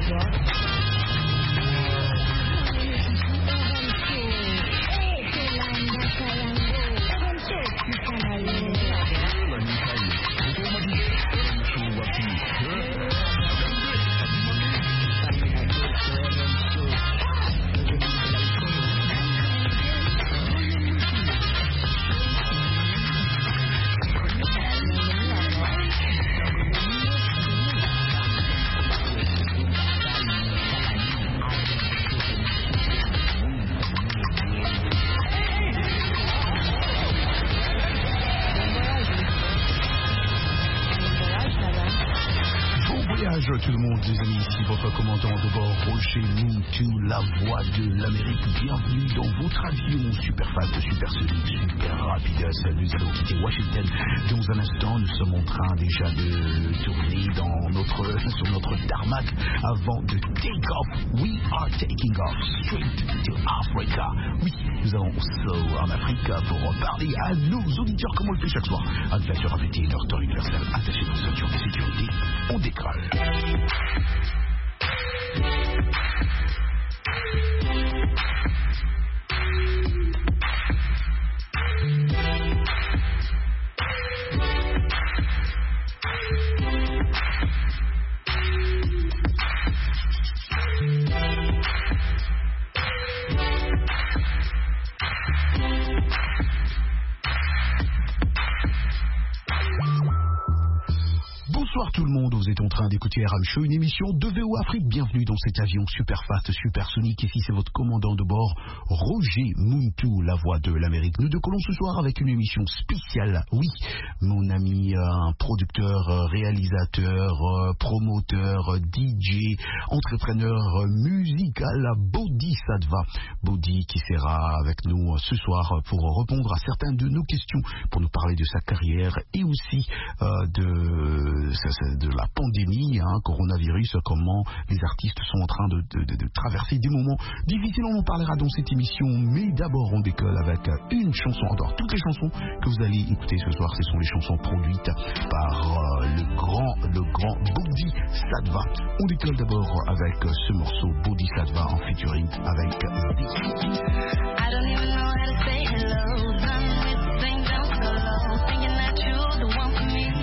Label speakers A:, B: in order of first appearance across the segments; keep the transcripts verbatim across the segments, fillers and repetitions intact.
A: Tout le monde, les amis, ici votre commandant de bord, Roger Muntu, la voix de l'Amérique. Bienvenue dans votre avion super fast, super solide, super rapide. Nous allons quitter Washington dans un instant. Nous sommes en train déjà de tourner dans notre, sur notre tarmac avant de take off. We are taking off straight to Africa. Oui, nous allons so en Afrique pour parler à nos auditeurs comme on le fait chaque soir. Adventure A V T, leur temps universel, attaché dans ceinture de sécurité. On décolle. Bonsoir tout le monde, vous êtes en train d'écouter R M Show, une émission de V O Afrique. Bienvenue dans cet avion super fast, super sonique. Ici c'est votre commandant de bord, Roger Muntu, la voix de l'Amérique. Nous décollons ce soir avec une émission spéciale. Oui, mon ami, euh, un producteur, euh, réalisateur, euh, promoteur, euh, D J, entrepreneur euh, musical, Bodhisattva. Bodhi qui sera avec nous euh, ce soir pour répondre à certaines de nos questions, pour nous parler de sa carrière et aussi euh, de... de la pandémie, hein, coronavirus, comment les artistes sont en train de, de, de, de traverser des moments difficiles. On en parlera dans cette émission, mais d'abord on décolle avec une chanson. Alors toutes les chansons que vous allez écouter ce soir, ce sont les chansons produites par euh, le grand, le grand Bodhisattva. On décolle d'abord avec ce morceau Bodhisattva en featuring avec Zee. I don't even know how to say hello. Done with things down so low. Thinking that you're the one for me.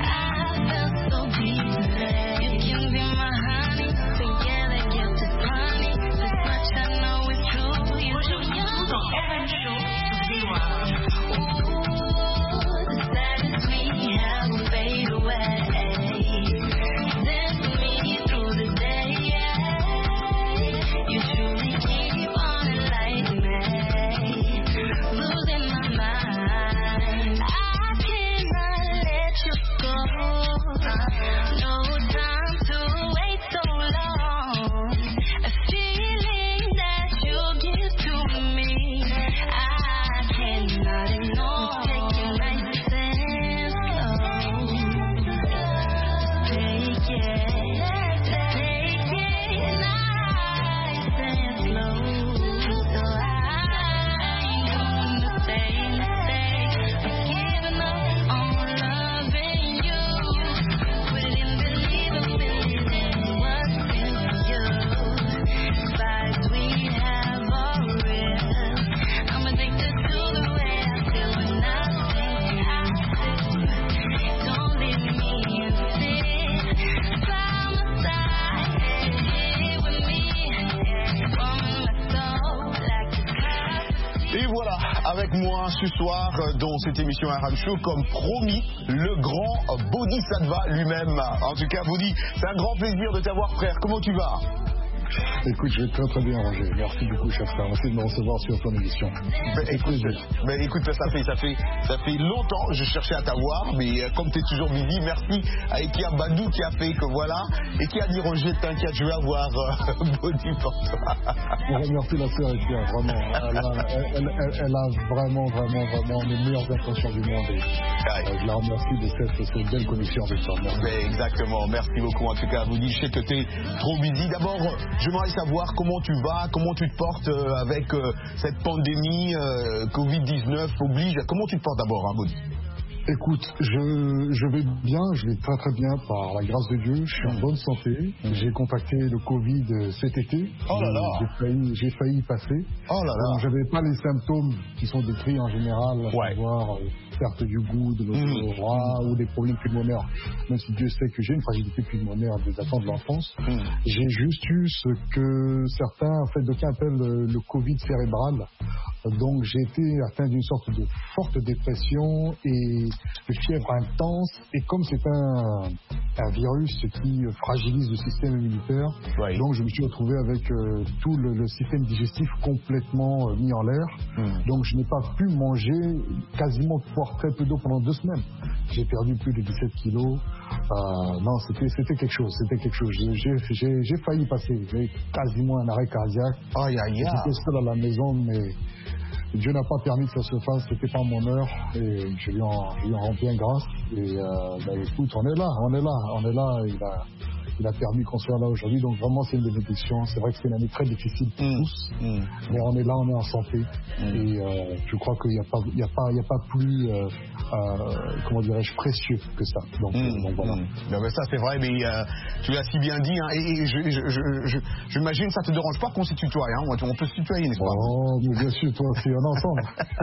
A: Avec moi ce soir dans cette émission R M Show, comme promis, le grand Bodhisattva lui-même. En tout cas, Bodhi, c'est un grand plaisir de t'avoir, frère. Comment tu vas?
B: Écoute, je vais très très bien, Roger. Merci beaucoup, cher frère. Merci de me recevoir sur ton émission.
A: Ben, écoute, ben, écoute, ça fait, ça fait, ça fait longtemps que je cherchais à t'avoir, mais euh, comme tu es toujours busy, merci à Ekia Badou qui a fait que voilà, et qui a dit Roger, t'inquiète, je vais avoir euh, Bodhi pour toi.
B: Je remercie la sœur Ekia, vraiment. Elle a, elle, elle, elle a vraiment, vraiment, vraiment les meilleures intentions du monde. Et, euh, je la remercie de cette, cette belle connexion avec toi.
A: Ben, exactement, merci beaucoup. En tout cas, Bodhi, je sais que tu es trop busy. D'abord, j'aimerais savoir comment tu vas, comment tu te portes euh, avec euh, cette pandémie euh, covid dix-neuf oblige. Comment tu te portes d'abord, hein, Bodhi?
B: Écoute, je, je vais bien, je vais très très bien par la grâce de Dieu, je suis en bonne santé. Mmh. J'ai contracté le Covid cet été.
C: Oh là là.
B: J'ai failli, j'ai failli y passer.
C: Oh là là.
B: Je n'avais pas les symptômes qui sont décrits en général, à
C: ouais.
B: savoir euh, perte du goût, de l'odorat mmh. ou des problèmes pulmonaires. Même si Dieu sait que j'ai une fragilité pulmonaire datant de l'enfance, mmh. j'ai juste eu ce que certains, en fait, d'aucuns appellent le, le Covid cérébral. Donc j'ai été atteint d'une sorte de forte dépression et de fièvre intense. Et comme c'est un, un virus qui fragilise le système immunitaire, oui. donc je me suis retrouvé avec euh, tout le, le système digestif complètement euh, mis en l'air. Mm. Donc je n'ai pas pu manger quasiment, voire très peu d'eau pendant deux semaines. J'ai perdu plus de dix-sept kilos. Euh, non, c'était, c'était quelque chose. C'était quelque chose. J'ai, j'ai, j'ai failli passer. J'ai quasiment un arrêt cardiaque.
C: Oh, yeah, yeah.
B: J'étais seul à la maison, mais Dieu n'a pas permis que ça se fasse, c'était pas mon heure et je lui en, je lui en rends bien grâce. Et euh, bah, écoute, on est là, on est là, on est là. Il a, il a permis qu'on soit là aujourd'hui, donc vraiment c'est une bénédiction. C'est vrai que c'est une année très difficile pour mmh. tous, mmh. mais on est là, on est en santé. Mmh. Et euh, je crois qu'il n'y a pas, il y a pas, il y a pas plus, euh, euh, comment dirais-je, précieux que ça. Donc, mmh. donc voilà.
C: Mmh. Non, mais ça c'est vrai, mais euh, tu l'as si bien dit. Hein, et, et je, je, je, je, j'imagine ça te dérange pas qu'on s'y tutoie, hein, on peut se tutoyer, n'est-ce pas?
B: Oh, mais bien sûr, toi c'est un ensemble.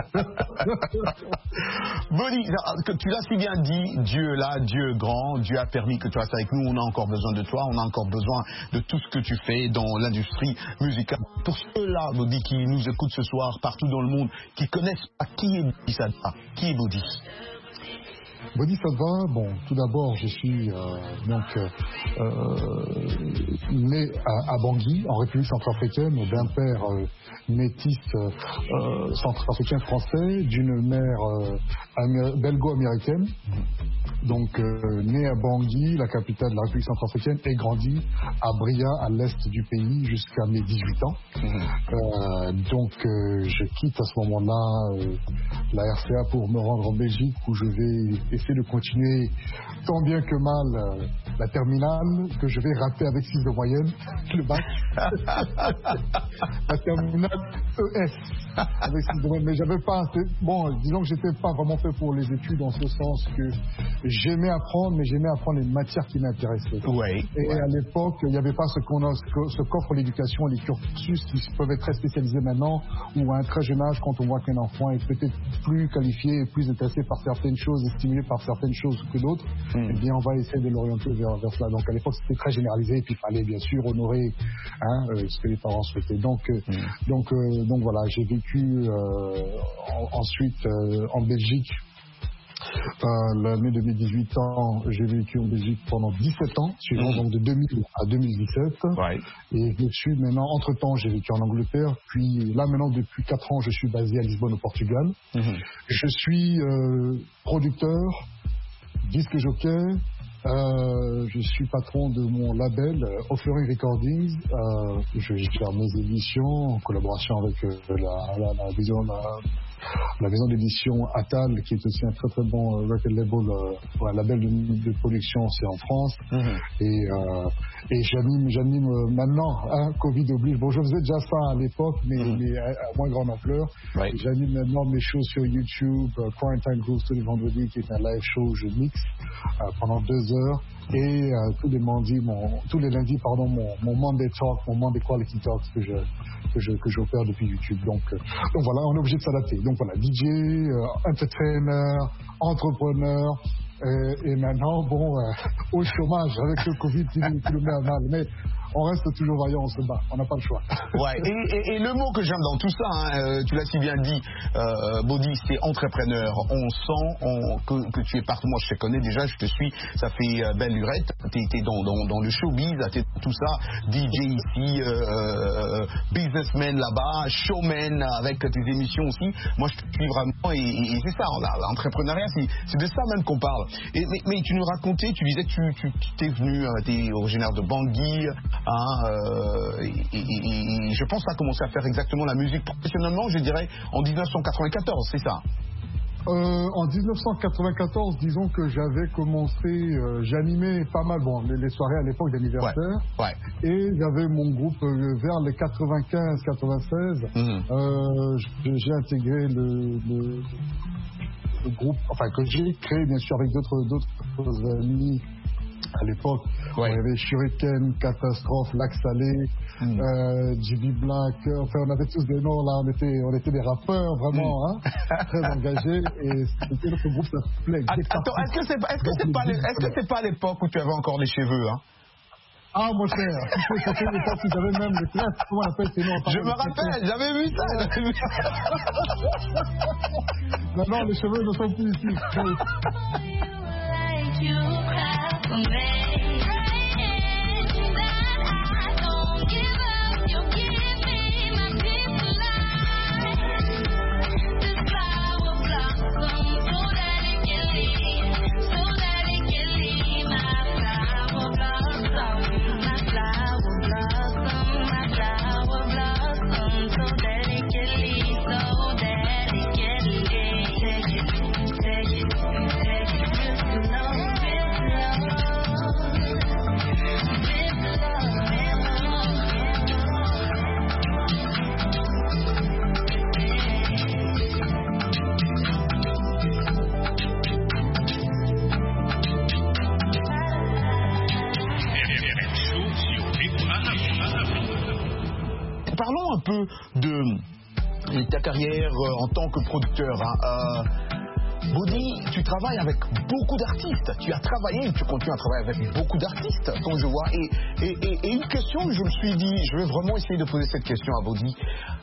C: Body, tu l'as si bien dit, Dieu est là, Dieu est grand, Dieu a permis que tu restes avec nous. On a encore besoin de toi, on a encore besoin de tout ce que tu fais dans l'industrie musicale. Pour ceux-là, Body, qui nous écoutent ce soir partout dans le monde, qui connaissent pas qui est Body Sadva, qui est Body?
B: Body Sadva, bon, tout d'abord, je suis euh, donc euh, né à, à Bangui, en République centrafricaine, d'un père euh, métis euh, centrafricain français, d'une mère euh, amé- belgo-américaine. Donc, euh, né à Bangui, la capitale de la République centrafricaine, et grandi à Bria, à l'est du pays, jusqu'à mes dix-huit ans. Mmh. Euh, donc, euh, je quitte à ce moment-là euh, la R C A pour me rendre en Belgique, où je vais essayer de continuer tant bien que mal euh, la terminale, que je vais rater avec six de moyenne, le bac. La terminale E S, avec six de moyenne. Mais j'avais pas assez... Bon, disons que j'étais pas vraiment fait pour les études, en ce sens que j'aimais apprendre, mais j'aimais apprendre les matières qui m'intéressaient.
C: Ouais,
B: et
C: ouais.
B: à l'époque, il n'y avait pas ce, qu'on a, ce qu'offre l'éducation et les cursus qui peuvent être très spécialisés maintenant, où à un très jeune âge, quand on voit qu'un enfant est peut-être plus qualifié et plus intéressé par certaines choses et stimulé par certaines choses que d'autres, mm. eh bien on va essayer de l'orienter vers, vers cela. Donc à l'époque, c'était très généralisé, et puis il fallait bien sûr honorer hein, euh, ce que les parents souhaitaient. Donc, euh, mm. donc, euh, donc voilà, j'ai vécu euh, en, ensuite euh, en Belgique. Euh, l'année de mes dix-huit ans, j'ai vécu en Belgique pendant dix-sept ans, suivant mmh. donc de deux mille à deux mille dix-sept.
C: Ouais.
B: Et je suis maintenant, entre-temps, j'ai vécu en Angleterre, puis là maintenant, depuis quatre ans, je suis basé à Lisbonne, au Portugal. Mmh. Je suis euh, producteur, disque jockey, euh, je suis patron de mon label euh, Offering Recordings. Euh, je gère mes éditions en collaboration avec euh, la, la, la, vision, la, la maison d'édition Atal, qui est aussi un très très bon euh, record label, euh, un label de, de production aussi en France. Mm-hmm. Et, euh, et j'anime, j'anime euh, maintenant, hein, Covid oblige. Bon, je faisais déjà ça à l'époque, mais, mm-hmm. mais à, à moins grande ampleur. Right. J'anime maintenant mes shows sur YouTube, euh, Quarantine Grooves tous les vendredis, qui est un live show, je mixe euh, pendant deux heures. Et euh, tous les lundis, mon, tous les lundis, pardon, mon, mon Monday Talk, mon Monday Quality Talks que je que je que j'opère depuis YouTube. Donc euh, donc voilà, on est obligé de s'adapter. Donc voilà, D J, euh, entertainer, entrepreneur. Euh, et maintenant, bon, euh, au chômage avec le Covid qui nous, qui nous met à mal. Mais on reste toujours vaillant, on se bat, on n'a pas le choix.
C: Ouais. Et, et, et le mot que j'aime dans tout ça, hein, euh, tu l'as si bien dit, euh, Body, c'est entrepreneur. On sent on, que, que tu es partout. Moi, je te connais déjà, je te suis. Ça fait euh, belle lurette. T'es, t'es dans, dans, dans le showbiz, t'es tout ça. D J ici, euh, euh, businessman là-bas, showman avec tes émissions aussi. Moi, je te suis vraiment. Et, et, et c'est ça, là, l'entrepreneuriat, c'est, c'est de ça même qu'on parle. Et, mais, mais tu nous racontais, tu disais que tu, tu, tu t'es venu, euh, t'es originaire de Bangui. Hein, euh, et, et, et je pense que tu as commencé à faire exactement la musique professionnellement, je dirais, en dix-neuf cent quatre-vingt-quatorze, c'est ça?
B: Euh, en dix-neuf cent quatre-vingt-quatorze, disons que j'avais commencé, euh, j'animais pas mal, bon, les, les soirées à l'époque d'anniversaire,
C: ouais, ouais.
B: Et j'avais mon groupe euh, vers les quatre-vingt-quinze quatre-vingt-seize, mmh. euh, j'ai intégré le, le groupe, enfin que j'ai créé bien sûr avec d'autres d'autres amis à l'époque. Ouais. Il y avait Shuriken, Catastrophe, Lac Salé, mm. euh, J B Black, enfin on avait tous des noms là, on était, on était des rappeurs vraiment, mm. hein, très engagés, et c'était notre groupe, ça s'appelait.
C: Attends, est-ce que c'est est-ce que c'est pas est-ce que c'est pas l'époque où tu avais encore les cheveux, hein?
B: Ah, mon cher, tu sais, ça fait l'époque où j'avais même les classes, comment on appelle ces noms?
C: Je me rappelle, j'avais vu ça, j'avais vu
B: ça. Non, non, les cheveux ne sont plus ici.
C: Parlons un peu de ta carrière en tant que producteur. Hein. Euh, Body, tu travailles avec beaucoup d'artistes. Tu as travaillé et tu continues à travailler avec beaucoup d'artistes, comme je vois. Et, et, et, et une question que je me suis dit, je vais vraiment essayer de poser cette question à Body.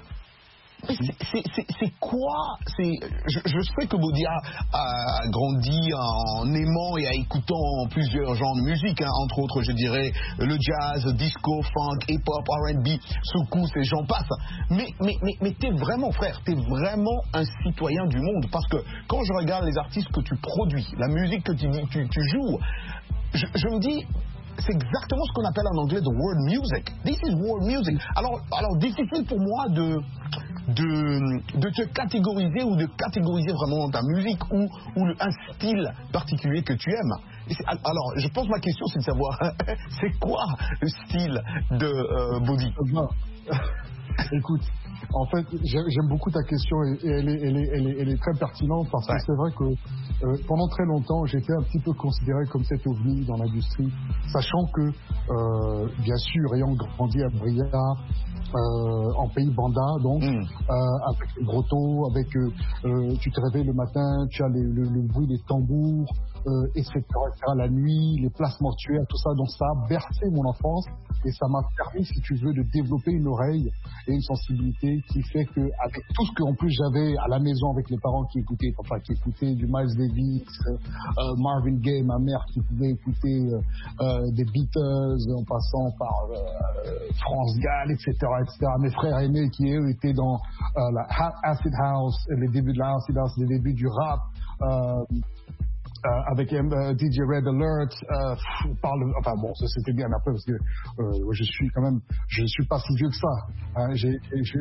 C: C'est quoi je, je sais que Body a, a grandi en aimant et en écoutant plusieurs genres de musique, hein, entre autres, je dirais, le jazz, disco, funk, hip-hop, R and B, secousse et j'en passe. Mais, mais, mais, mais t'es vraiment, frère, t'es vraiment un citoyen du monde. Parce que quand je regarde les artistes que tu produis, la musique que tu, tu, tu joues, je, je me dis... C'est exactement ce qu'on appelle en anglais the world music. This is world music. Alors, alors difficile pour moi de, de, de te catégoriser ou de catégoriser vraiment ta musique ou, ou un style particulier que tu aimes. Alors, je pense que ma question, c'est de savoir, c'est quoi le style de euh, Body?
B: Écoute, en fait, j'aime beaucoup ta question et, et elle, est, elle, est, elle, est, elle est très pertinente parce ouais. que c'est vrai que euh, pendant très longtemps, j'étais un petit peu considéré comme cet ovni dans l'industrie, sachant que, euh, bien sûr, ayant grandi à Bria, euh, en pays Banda, donc, mm. euh, avec le grotto, avec, euh, euh, tu te réveilles le matin, tu as les, le, le bruit des tambours, euh, et cetera, et cetera, la nuit, les places mortuaires, tout ça, donc ça a bercé mon enfance et ça m'a permis, si tu veux, de développer une oreille et une sensibilité qui fait que, avec tout ce qu'en plus j'avais à la maison avec les parents qui écoutaient, enfin qui écoutaient du Miles Davis, euh, Marvin Gaye, ma mère qui pouvait écouter euh, euh, des Beatles en passant par euh, France Gall, et cetera, et cetera. Mes frères aînés qui eux étaient dans euh, la Acid House, les débuts de la Acid House, les débuts du rap. Euh, Euh, avec euh, D J Red Alert, euh, parle, enfin bon, ça c'était bien après parce que euh, je suis quand même, je ne suis pas si vieux que ça. Hein, j'ai, j'ai,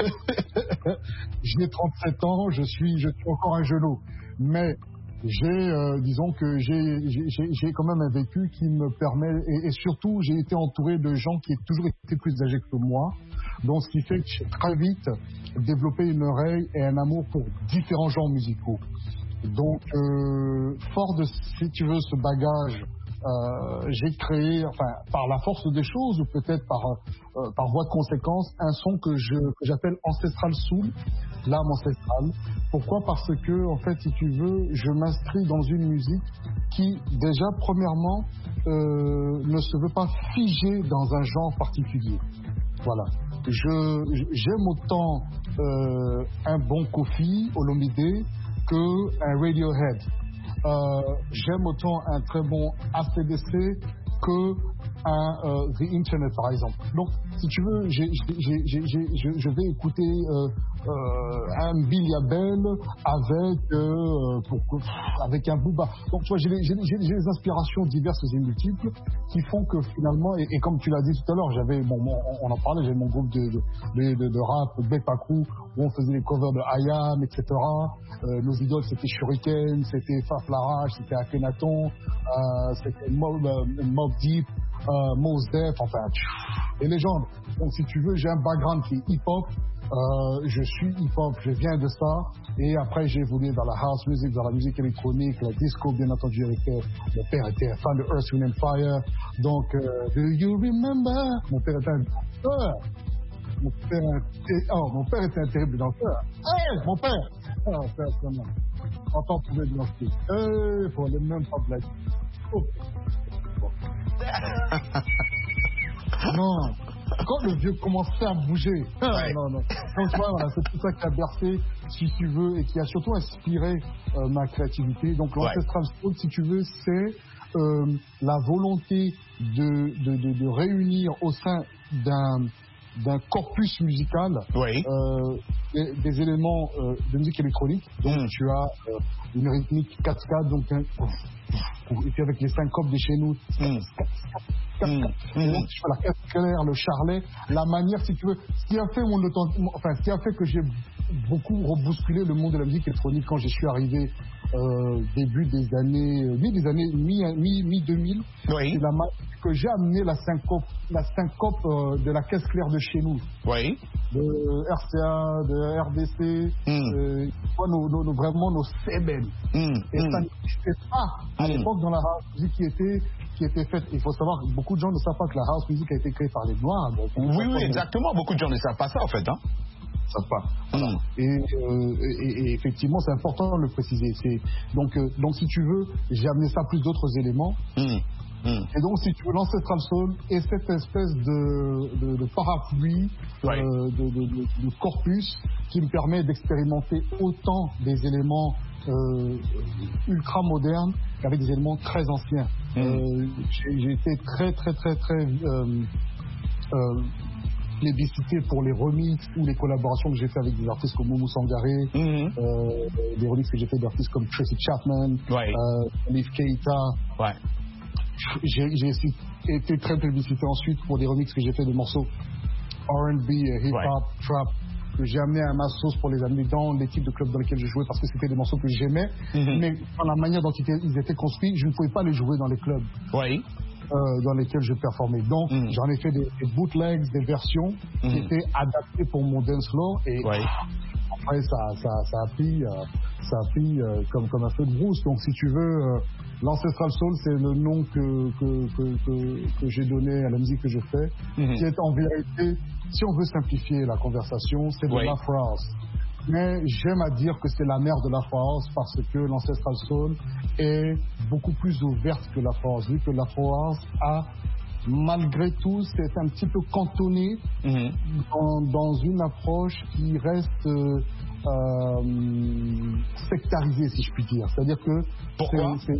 B: j'ai trente-sept ans, je suis, je suis encore un genou, mais j'ai, euh, disons que j'ai, j'ai, j'ai quand même un vécu qui me permet, et, et surtout j'ai été entouré de gens qui ont toujours été plus âgés que moi, donc ce qui fait que j'ai très vite développé une oreille et un amour pour différents genres musicaux. Donc, euh, fort de, si tu veux, ce bagage, euh, j'ai créé, enfin, par la force des choses, ou peut-être par, euh, par voie de conséquence, un son que, je, que j'appelle Ancestral Soul, l'âme ancestrale. Pourquoi? Parce que, en fait, si tu veux, je m'inscris dans une musique qui, déjà, premièrement, euh, ne se veut pas figer dans un genre particulier. Voilà. Je, j'aime autant euh, un bon Kofi Olomide qu'un Radiohead. Euh, j'aime autant un très bon A C D C que un euh, The Internet, par exemple. Donc, si tu veux, j'ai, j'ai, j'ai, j'ai, je, je vais écouter euh, euh, un Billy Abel avec, euh, pour, avec un Booba. Donc, tu vois, j'ai, j'ai, j'ai, j'ai des inspirations diverses et multiples qui font que finalement, et, et comme tu l'as dit tout à l'heure, j'avais, bon, mon, on en parlait, j'avais mon groupe de, de, de, de rap, Bepa Crew, où on faisait les covers de I A M, et cetera. Euh, nos idoles, c'était Shuriken, c'était Faf Larage, c'était Akhenaton, euh, c'était Mob, euh, Mob Deep, euh, Mos Def, enfin, et légendes. Donc, si tu veux, j'ai un background qui est hip-hop, Euh, je suis hip-hop, je viens de ça, et après j'ai évolué dans la house music, dans la musique électronique, la disco, bien entendu, avec euh, mon père était un fan de Earth, Wind and Fire, donc euh, Do you remember? Mon père était un danseur. Mon père, était, oh, mon père était un terrible danseur. Hey, mon père! Oh, père, comment? Entends trouver de danser. Eh, pour les mêmes pas blagues. Oh. Bon. Non. Quand le vieux commençait à bouger.
C: Ouais.
B: Non, non. Donc, tu vois, voilà, c'est tout ça qui a bercé, si tu veux, et qui a surtout inspiré euh, ma créativité. Donc, l'Ancestral Soul, si tu veux, c'est euh, la volonté de, de, de, de réunir au sein d'un d'un corpus musical
C: oui.
B: euh, des, des éléments euh, de musique électronique. Donc, mm. tu as euh, une rythmique quatre quatre, donc un, et puis avec les syncopes de chez nous, mm. Mm. Donc, tu fais la caisse claire, le charlet, la manière, si tu veux, ce qui a fait mon enfin, ce qui a fait que j'ai beaucoup rebousculé le monde de la musique électronique quand je suis arrivé euh, début des années, mi des années mi mi mi deux mille.
C: Oui. C'est
B: la que j'ai amené la syncope, la syncope euh, de la caisse claire de chez nous.
C: Oui.
B: De R C A, de R D C, mm. euh, nos, nos, nos, vraiment nos sébènes. Mm. Et mm. ça n'existait pas à mm. l'époque dans la house music qui était qui était faite. Il faut savoir, beaucoup de gens ne savent pas que la house music a été créée par les Noirs. Donc,
C: oui, oui, exactement. De... Beaucoup de gens ne savent pas ça, en fait. Hein.
B: savent pas. Mm. Et, euh, et, et effectivement, c'est important de le préciser. C'est, donc, euh, donc, si tu veux, j'ai amené ça plus d'autres éléments. Mm. Mm. Et donc, si tu veux, l'Ancestral Soul est cette espèce de, de, de parapluie,
C: ouais.
B: euh, de, de, de, de corpus qui me permet d'expérimenter autant des éléments euh, ultra modernes qu'avec des éléments très anciens. Mm. Euh, j'ai, j'ai été très, très, très, très euh, euh, plébiscité pour les remixes ou les collaborations que j'ai fait avec des artistes comme Moumou Sangaré, mm-hmm. euh, des remixes que j'ai fait d'artistes comme Tracy Chapman,
C: ouais.
B: euh, Liv Keita.
C: Ouais.
B: J'ai, j'ai été très plébiscité ensuite pour des remixes que j'ai fait de morceaux R and B, hip-hop, ouais. trap, que j'ai amené à ma sauce pour les amener dans l'équipe de club dans lequel je jouais parce que c'était des morceaux que j'aimais, mm-hmm. mais dans la manière dont ils étaient construits, je ne pouvais pas les jouer dans les clubs.
C: Ouais.
B: Euh, dans lesquels je performais. Donc, mm. j'en ai fait des, des bootlegs, des versions mm. qui étaient adaptées pour mon dance floor. Et
C: ouais.
B: après, ça, ça, ça a pris, euh, ça a pris euh, comme, comme un feu de brousse. Donc, si tu veux, euh, l'Ancestral Soul, c'est le nom que, que, que, que, que j'ai donné à la musique que je fais, mm-hmm. qui est en vérité, si on veut simplifier la conversation, c'est de ouais. l'Afro House. Mais j'aime à dire que c'est la mère de l'Afro House parce que l'Ancestral Soul est beaucoup plus ouverte que l'Afro House. Vu que l'Afro House a, malgré tout, c'est un petit peu cantonné mm-hmm. dans, dans une approche qui reste euh, euh, sectarisée, si je puis dire. C'est-à-dire que...
C: Pourquoi
B: c'est, c'est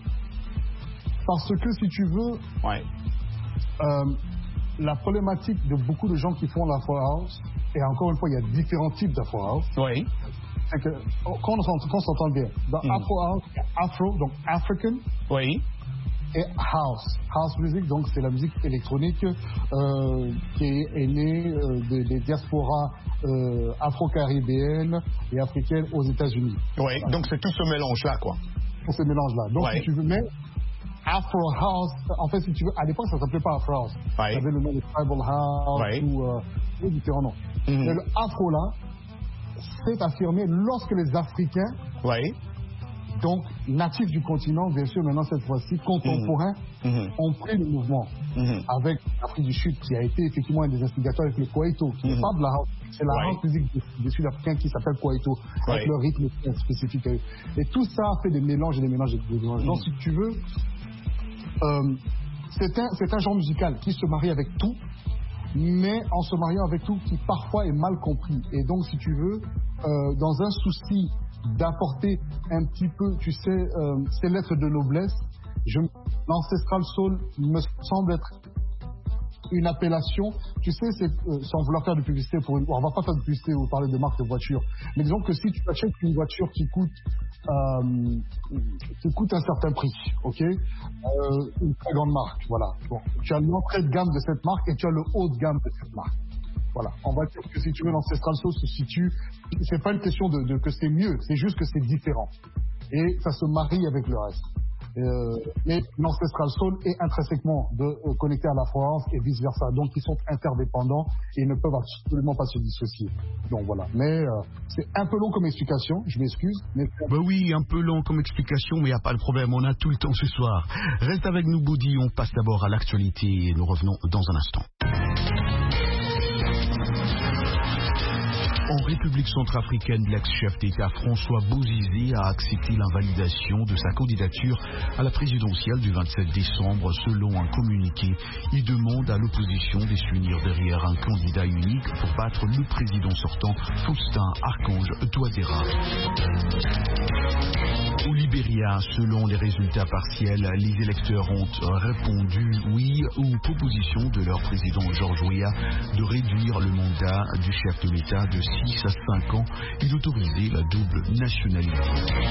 B: parce que, si tu veux...
C: Ouais.
B: Euh, la problématique de beaucoup de gens qui font l'Afro House, et encore une fois, il y a différents types d'Afro House.
C: Oui.
B: C'est que, quand on s'entend bien, dans mm. Afro House, il y a Afro, donc African.
C: Oui.
B: Et House. House music, donc c'est la musique électronique euh, qui est née euh, des, des diasporas euh, afro-caribéennes et africaines aux États-Unis.
C: Oui, voilà. Donc c'est tout ce mélange-là, quoi.
B: Tout ce mélange-là. Donc
C: ouais.
B: si tu veux, mais Afro House, en fait, si tu veux, à l'époque, ça s'appelait pas Afro House.
C: Ouais.
B: Ça avait le nom de Tribal House
C: ouais.
B: ou euh, différents noms. Mm-hmm. Mais le Afro là, s'est affirmé lorsque les Africains,
C: ouais.
B: donc natifs du continent, bien sûr, maintenant cette fois-ci, contemporains, mm-hmm. ont pris le mouvement. Mm-hmm. Avec l'Afrique du Sud, qui a été effectivement un des instigateurs avec le Kwaito, qui n'est mm-hmm. pas de la house, c'est la ouais. house musique des, des Sud-Africains qui s'appelle Kwaito, ouais. avec leur rythme spécifique. Et tout ça a fait des mélanges et des mélanges et des mélanges. Mm-hmm. Donc, si tu veux, Euh, c'est, un, c'est un genre musical qui se marie avec tout, mais en se mariant avec tout qui parfois est mal compris. Et donc, si tu veux, euh, dans un souci d'apporter un petit peu, tu sais, euh, ces lettres de noblesse, je, l'Ancestral Soul me semble être une appellation, tu sais, c'est, euh, sans vouloir faire de publicité, pour une, on va pas faire de publicité ou parler de marque de voiture, mais disons que si tu achètes une voiture qui coûte euh, qui coûte un certain prix, ok, euh, une très grande marque, voilà. Bon, tu as l'entrée de gamme de cette marque et tu as le haut de gamme de cette marque. Voilà. On va dire que si tu veux, l'Ancestral Soul se situe, c'est pas une question de, de que c'est mieux, c'est juste que c'est différent et ça se marie avec le reste. Euh, mais l'Ancestral Soul est intrinsèquement de, euh, connecté à la France et vice versa. Donc ils sont interdépendants et ils ne peuvent absolument pas se dissocier. Donc voilà. Mais euh, c'est un peu long comme explication, je m'excuse. Mais...
A: Bah oui, un peu long comme explication, mais il n'y a pas de problème, on a tout le temps ce soir. Reste avec nous, Body, on passe d'abord à l'actualité et nous revenons dans un instant. En République centrafricaine, l'ex-chef d'État François Bozizé a accepté l'invalidation de sa candidature à la présidentielle du vingt-sept décembre. Selon un communiqué, il demande à l'opposition de s'unir derrière un candidat unique pour battre le président sortant, Faustin Archange Touadéra. Au Libéria, selon les résultats partiels, les électeurs ont répondu oui aux propositions de leur président Georges Weah de réduire le mandat du chef de l'État de six à cinq ans et d'autoriser la double nationalité.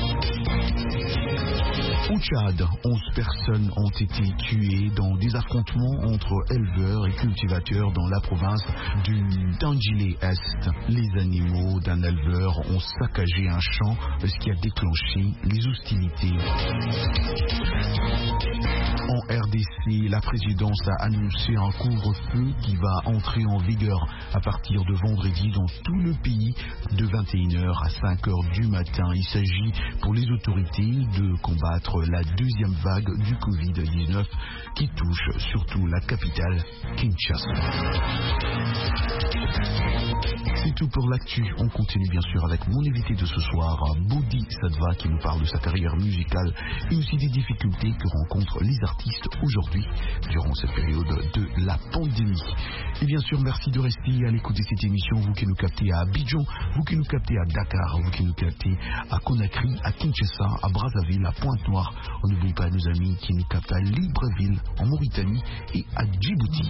A: Au Tchad, onze personnes ont été tuées dans des affrontements entre éleveurs et cultivateurs dans la province du Tandjilé-Est. Les animaux d'un éleveur ont saccagé un champ, ce qui a déclenché les hostilités. En R D C, la présidence a annoncé un couvre-feu qui va entrer en vigueur à partir de vendredi dans tout le pays de vingt et une heures à cinq heures du matin. Il s'agit pour les autorités de combattre la deuxième vague du covid dix-neuf qui touche surtout la capitale, Kinshasa. C'est tout pour l'actu. On continue bien sûr avec mon invité de ce soir, Bodhisattva, qui nous parle de sa carrière musicale et aussi des difficultés que rencontrent les artistes aujourd'hui durant cette période de la pandémie. Et bien sûr, merci de rester à l'écoute de cette émission, vous qui nous captez à Abidjan, vous qui nous captez à Dakar, vous qui nous captez à Conakry, à Kinshasa, à Brazzaville, à Pointe-Noire. On n'oublie pas nos amis qui nous captent à Libreville, en Mauritanie et à Djibouti.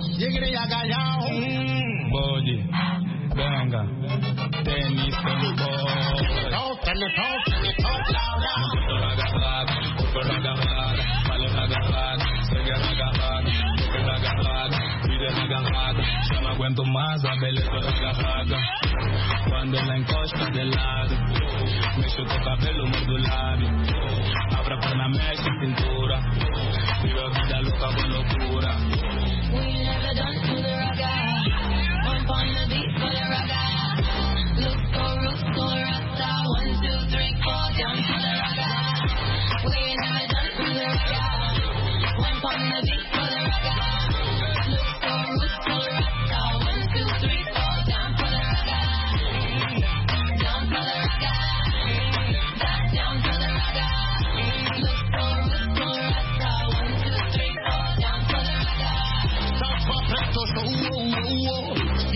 D: Benga, tennis and ball. Talk, tell it, talk, tell it, talk louder. Ragahan, ragahan, ragahan, ragahan, ragahan, vida ragahan. Ya no aguento más a beleza ragahan. Cuando la encosta de lado, me chuto cabelo modulado. Abra perna, mexe cintura. Viva vida loca con locura. We never done to the ragahan. Bump on the beat for the ragga. Look so root, so rasta. One, two, three, four, down to the ragga. We ain't never done to the ragga. Bump on the beat for the ragga. Look so root, so rasta. One, two, three, four, down to the ragga. Down to the ragga. Down to the ragga. Look so root, so rasta. One, two, three, four, down to the ragga. Stop, stop, stop, stop, stop.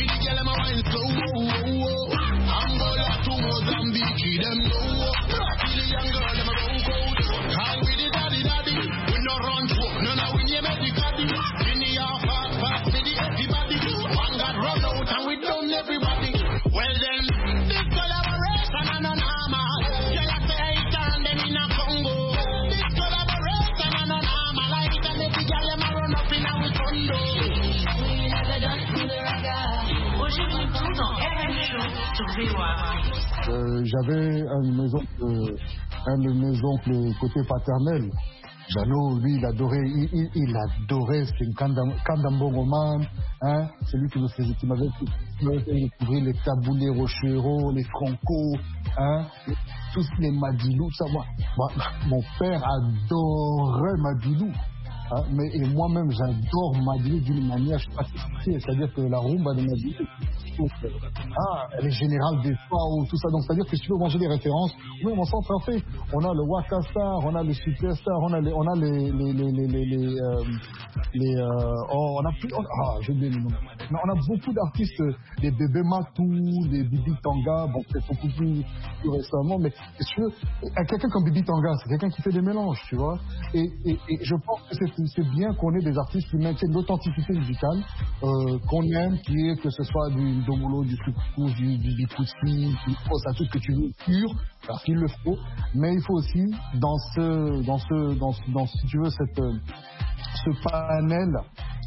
D: Them know, see the young girl, them a run cold. Call with the daddy daddy, we no run through, no no we near the daddy. In the half fast fast with the everybody. One got run out and we done everybody. Well then, this collaboration and a normal. You like the hate and them in a Congo. This collaboration and a normal. Like it and every girl them a run up in our condo. We never done to the ragga. Aujourd'hui, dans R M Show sur V O A.
B: Euh, j'avais un de mes oncles, un de mes oncles côté paternel. Jano, lui, il adorait, il, il, il adorait, c'est une Kandambongoman, hein, c'est lui qui, faisait, qui m'avait fait découvrir les taboulés rocheros, les franco, hein, tous les madilous, ça, moi, moi, mon père adorait madilou. Hein, mais et moi-même j'adore Madrid d'une manière particulière, c'est-à-dire que la rumba de Madrid, ah, elle est générale des fois, tout ça, donc c'est-à-dire que si tu veux manger des références, oui, on s'en fait, on a le Waka Star, on a le Superstar, on a les, on a les, les, les, les, les, les, euh, les euh, oh, on a plus, oh, ah, j'ai oublié le nom, mais on a beaucoup d'artistes, les Bébé Matou, les Bibi Tanga, bon, peut-être beaucoup plus, plus récemment, mais si tu veux, quelqu'un comme Bibi Tanga, c'est quelqu'un qui fait des mélanges, tu vois, et, et, et je pense que c'est c'est bien qu'on ait des artistes qui maintiennent l'authenticité musicale, euh, qu'on aime, qui est que ce soit du Domolo, du Soukous, du, du Bikoussi, du Fossa, tout ce que tu veux, pur, parce qu'il le faut, mais il faut aussi, dans ce, dans ce, dans ce, dans, si tu veux, cette, ce panel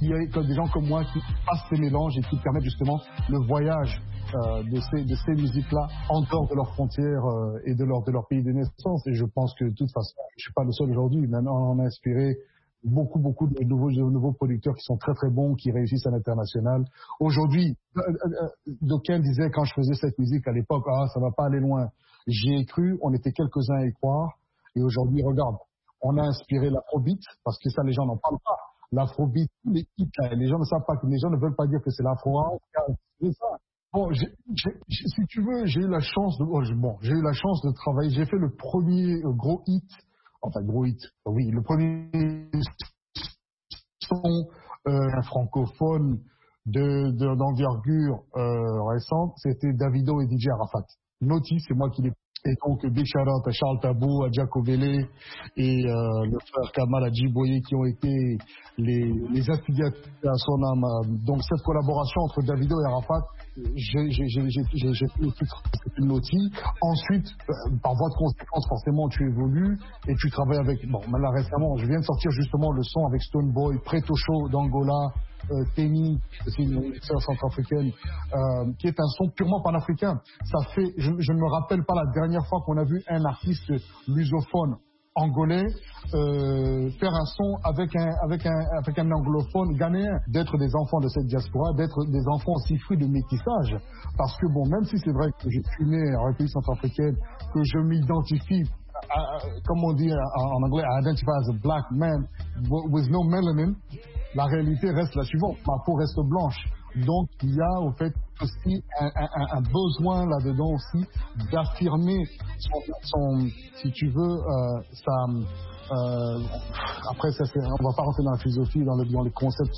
B: qui est des gens comme moi qui passent ces mélanges et qui permettent justement le voyage euh, de ces, de ces musiques-là en dehors de leurs frontières euh, et de leur, de leur pays de naissance. Et je pense que de toute façon, je suis pas le seul aujourd'hui. Maintenant, on a inspiré beaucoup, beaucoup de nouveaux, de nouveaux producteurs qui sont très, très bons, qui réussissent à l'international. Aujourd'hui, euh, euh, d'aucuns disaient quand je faisais cette musique à l'époque, ah, ça va pas aller loin. J'y ai cru, on était quelques-uns à y croire. Et aujourd'hui, regarde, on a inspiré l'afrobeat, parce que ça, les gens n'en parlent pas. L'afrobeat, les hits, les gens ne savent pas, que les gens ne veulent pas dire que c'est l'afro. C'est ça. Bon, j'ai, j'ai, si tu veux, j'ai eu la chance de, bon, j'ai eu la chance de travailler. J'ai fait le premier gros hit, enfin gros hit, oui, le premier son euh, francophone de, de d'envergure euh, récente, c'était Davido et D J Arafat. Naughty, c'est moi qui l'ai. Et donc, big shout out à Charles Tabou, à Giacovelle et euh, le frère Kamal Adjiboye qui ont été les, les instigateurs à son âme. Donc, cette collaboration entre Davido et Arafat, j'ai, j'ai, j'ai, j'ai, j'ai, j'ai fait le titre, c'est une Naughty. Ensuite, euh, par voie de conséquence, forcément, tu évolues et tu travailles avec. Bon, là récemment, je viens de sortir justement le son avec Stoneboy, Preto Show d'Angola. Euh, Teni, c'est une sœur centrafricaine, euh, qui est un son purement panafricain. Ça fait, je, je ne me rappelle pas la dernière fois qu'on a vu un artiste lusophone angolais euh, faire un son avec un avec un avec un anglophone ghanéen, d'être des enfants de cette diaspora, d'être des enfants aussi fruits de métissage. Parce que bon, même si c'est vrai que j'ai suis né en République centrafricaine, que je m'identifie, Uh, comme on dit uh, en anglais, I identify as a black man with no melanin, la réalité reste la suivante, ma peau reste blanche. Donc il y a au fait aussi un, un, un besoin là-dedans aussi d'affirmer son, son, si tu veux, euh, sa, euh, après ça c'est, on va pas rentrer dans la philosophie, dans, le, dans les concepts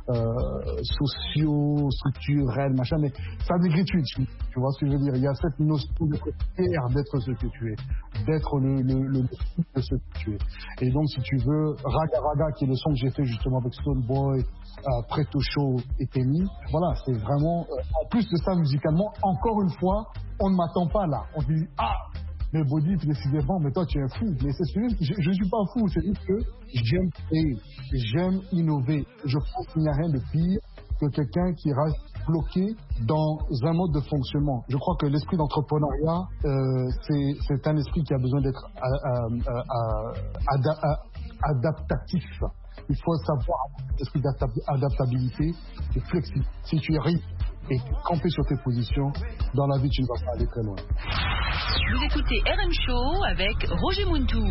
B: euh, sociaux, structurels, machin, mais sa négritude, tu vois ce que je veux dire. Il y a cette notion de fier d'être ce que tu es, d'être le, le, le de ce que tu es. Et donc si tu veux, Raga Raga, qui est le son que j'ai fait justement avec Stoneboy, euh, Preto Show et Teni, voilà, c'est vraiment, euh, en plus de ça musicalement, encore une fois, on ne m'attend pas là. On dit, ah, mais Body, décidément, mais toi tu es un fou. Mais c'est celui je ne suis pas fou, c'est juste que j'aime créer, j'aime innover. Je pense qu'il n'y a rien de pire que quelqu'un qui reste bloqué dans un mode de fonctionnement. Je crois que l'esprit d'entrepreneuriat, euh, c'est, c'est un esprit qui a besoin d'être euh, euh, euh, ada- euh, adaptatif. Il faut savoir l'esprit d'adaptabilité et flexible. Si tu arrives et camper sur tes positions, dans la vie, tu ne vas pas aller très loin.
E: Vous écoutez R M Show avec Roger Muntu.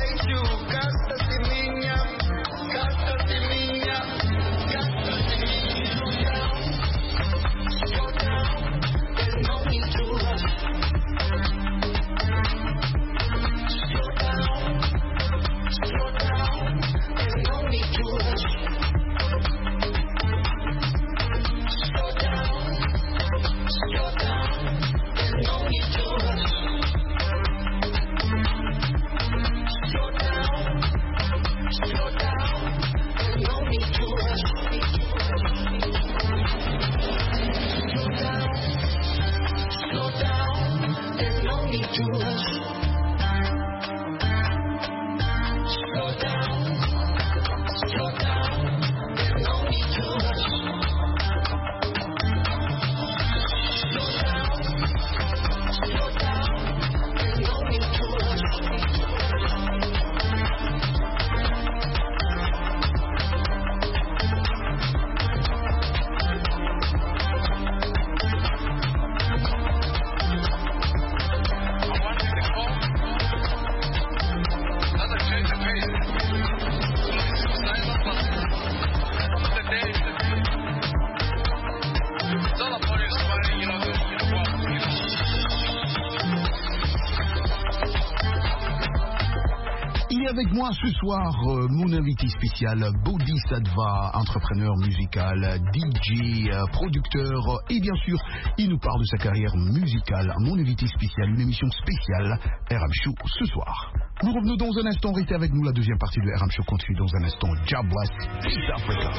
A: Avec moi ce soir, euh, mon invité spécial, Bodhisattva, entrepreneur musical, D J, euh, producteur, et bien sûr, il nous parle de sa carrière musicale. Mon invité spécial, une émission spéciale R M Show ce soir. Nous revenons dans un instant, restez avec nous, la deuxième partie de R M Show continue dans un instant. Jah bless East Africa.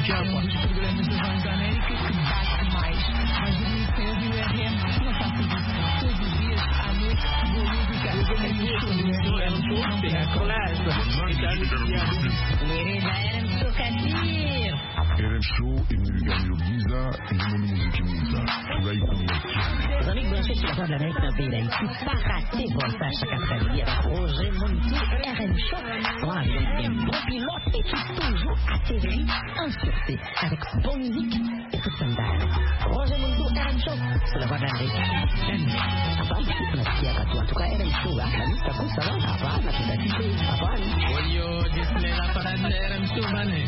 F: já, pá. Os programas da Voz da América que bate mais. Mas o Ministério do R M não faça isso. Todos os dias, à noite, boa música. Eu vou me dizer que o R M Show tem a coleta.
A: R M Show est venu gagner le Giza et le monde musique Giza. Là, il connaît.
G: Les amis branchés sur la Voix de l'Amérique dans le pays d'Haïti, pas rater Voltage chaque après-midi avec Roger Monti, R M Show. Voilà, il y a un bon pilote et qui toujours atterri en sûreté avec bonne musique et tout ça d'air. Roger Monti, R M Show, sur la Voix de l'Amérique. Apa, nasikia katu en tout cas R M Show là, la liste comme ça va, apa, la petite activité, apa.
F: Oyo, display la parade de R M Show, mané.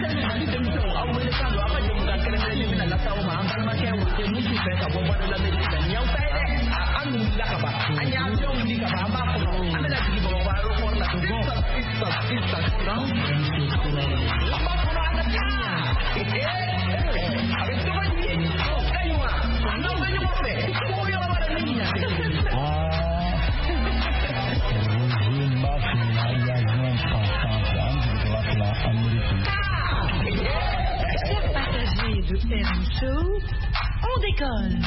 F: Apa je bukan kerana dia nak latau mah angkat macam dia mesti peka buat dalam Amerika yang saya anu dah apa hanya jom di apa apa anda nak pergi bawa baru pun nak tu sisa sisa down apa pun ada dia eh habis tu lagi kayu ah anda banyak apa kau yang ada ni ah Zumba finaya non constante de la Amérique. De R M Show, on décolle.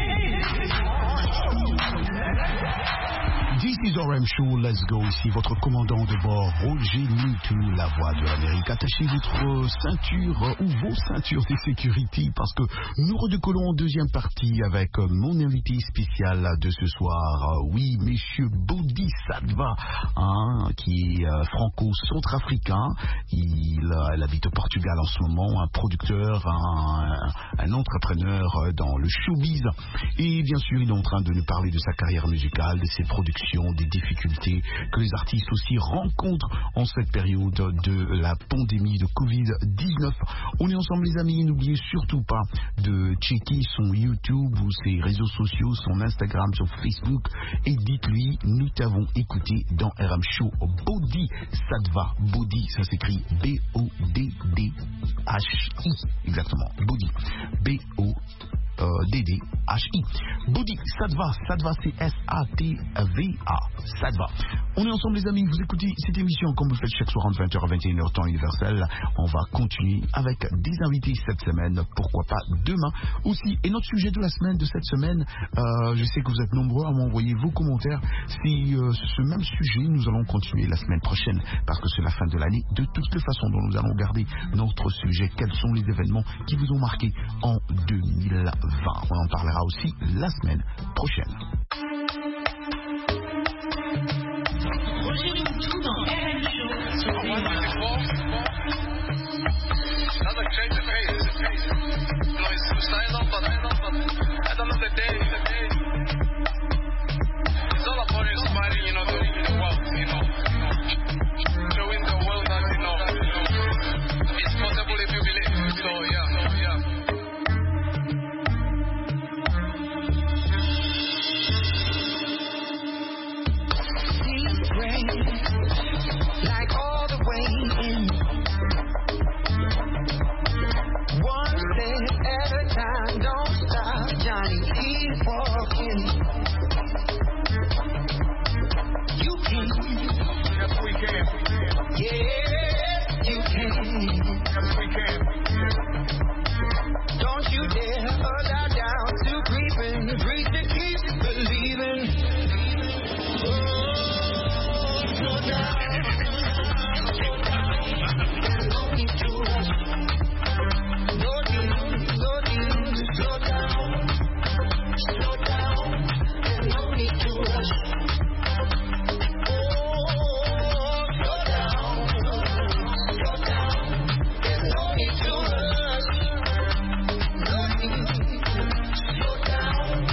A: This is R M Show, let's go. Ici votre commandant de bord, Roger Monti, la voix de l'Amérique. Attachez votre ceinture ou vos ceintures de sécurité parce que nous redécollons en deuxième partie avec mon invité spécial de ce soir. Oui, monsieur Bodhisattva, hein, qui est franco-centrafricain. Il, il habite au Portugal en ce moment, un producteur, un, un entrepreneur dans le showbiz. Et bien sûr, il est en train de nous parler de sa carrière musicale, de ses productions, des difficultés que les artistes aussi rencontrent en cette période de la pandémie de covid dix-neuf. On est ensemble les amis, n'oubliez surtout pas de checker son YouTube ou ses réseaux sociaux, son Instagram, son Facebook et dites-lui, nous t'avons écouté dans R M Show Bodhisattva. Bodhi, ça s'écrit B O D D H I, exactement, Bodhi, B O D D H I. Bodhisattva, Sattva c'est S A T V A, Sattva. On est ensemble les amis, vous écoutez cette émission comme vous faites chaque soir entre vingt heures et vingt et une heures temps universel. On va continuer avec des invités cette semaine, pourquoi pas demain aussi. Et notre sujet de la semaine, de cette semaine, euh, je sais que vous êtes nombreux à m'envoyer vos commentaires. C'est euh, ce même sujet, nous allons continuer la semaine prochaine parce que c'est la fin de l'année. De toutes les façons dont nous allons garder notre sujet, quels sont les événements qui vous ont marqué en deux mille vingt. On en parlera aussi la semaine prochaine.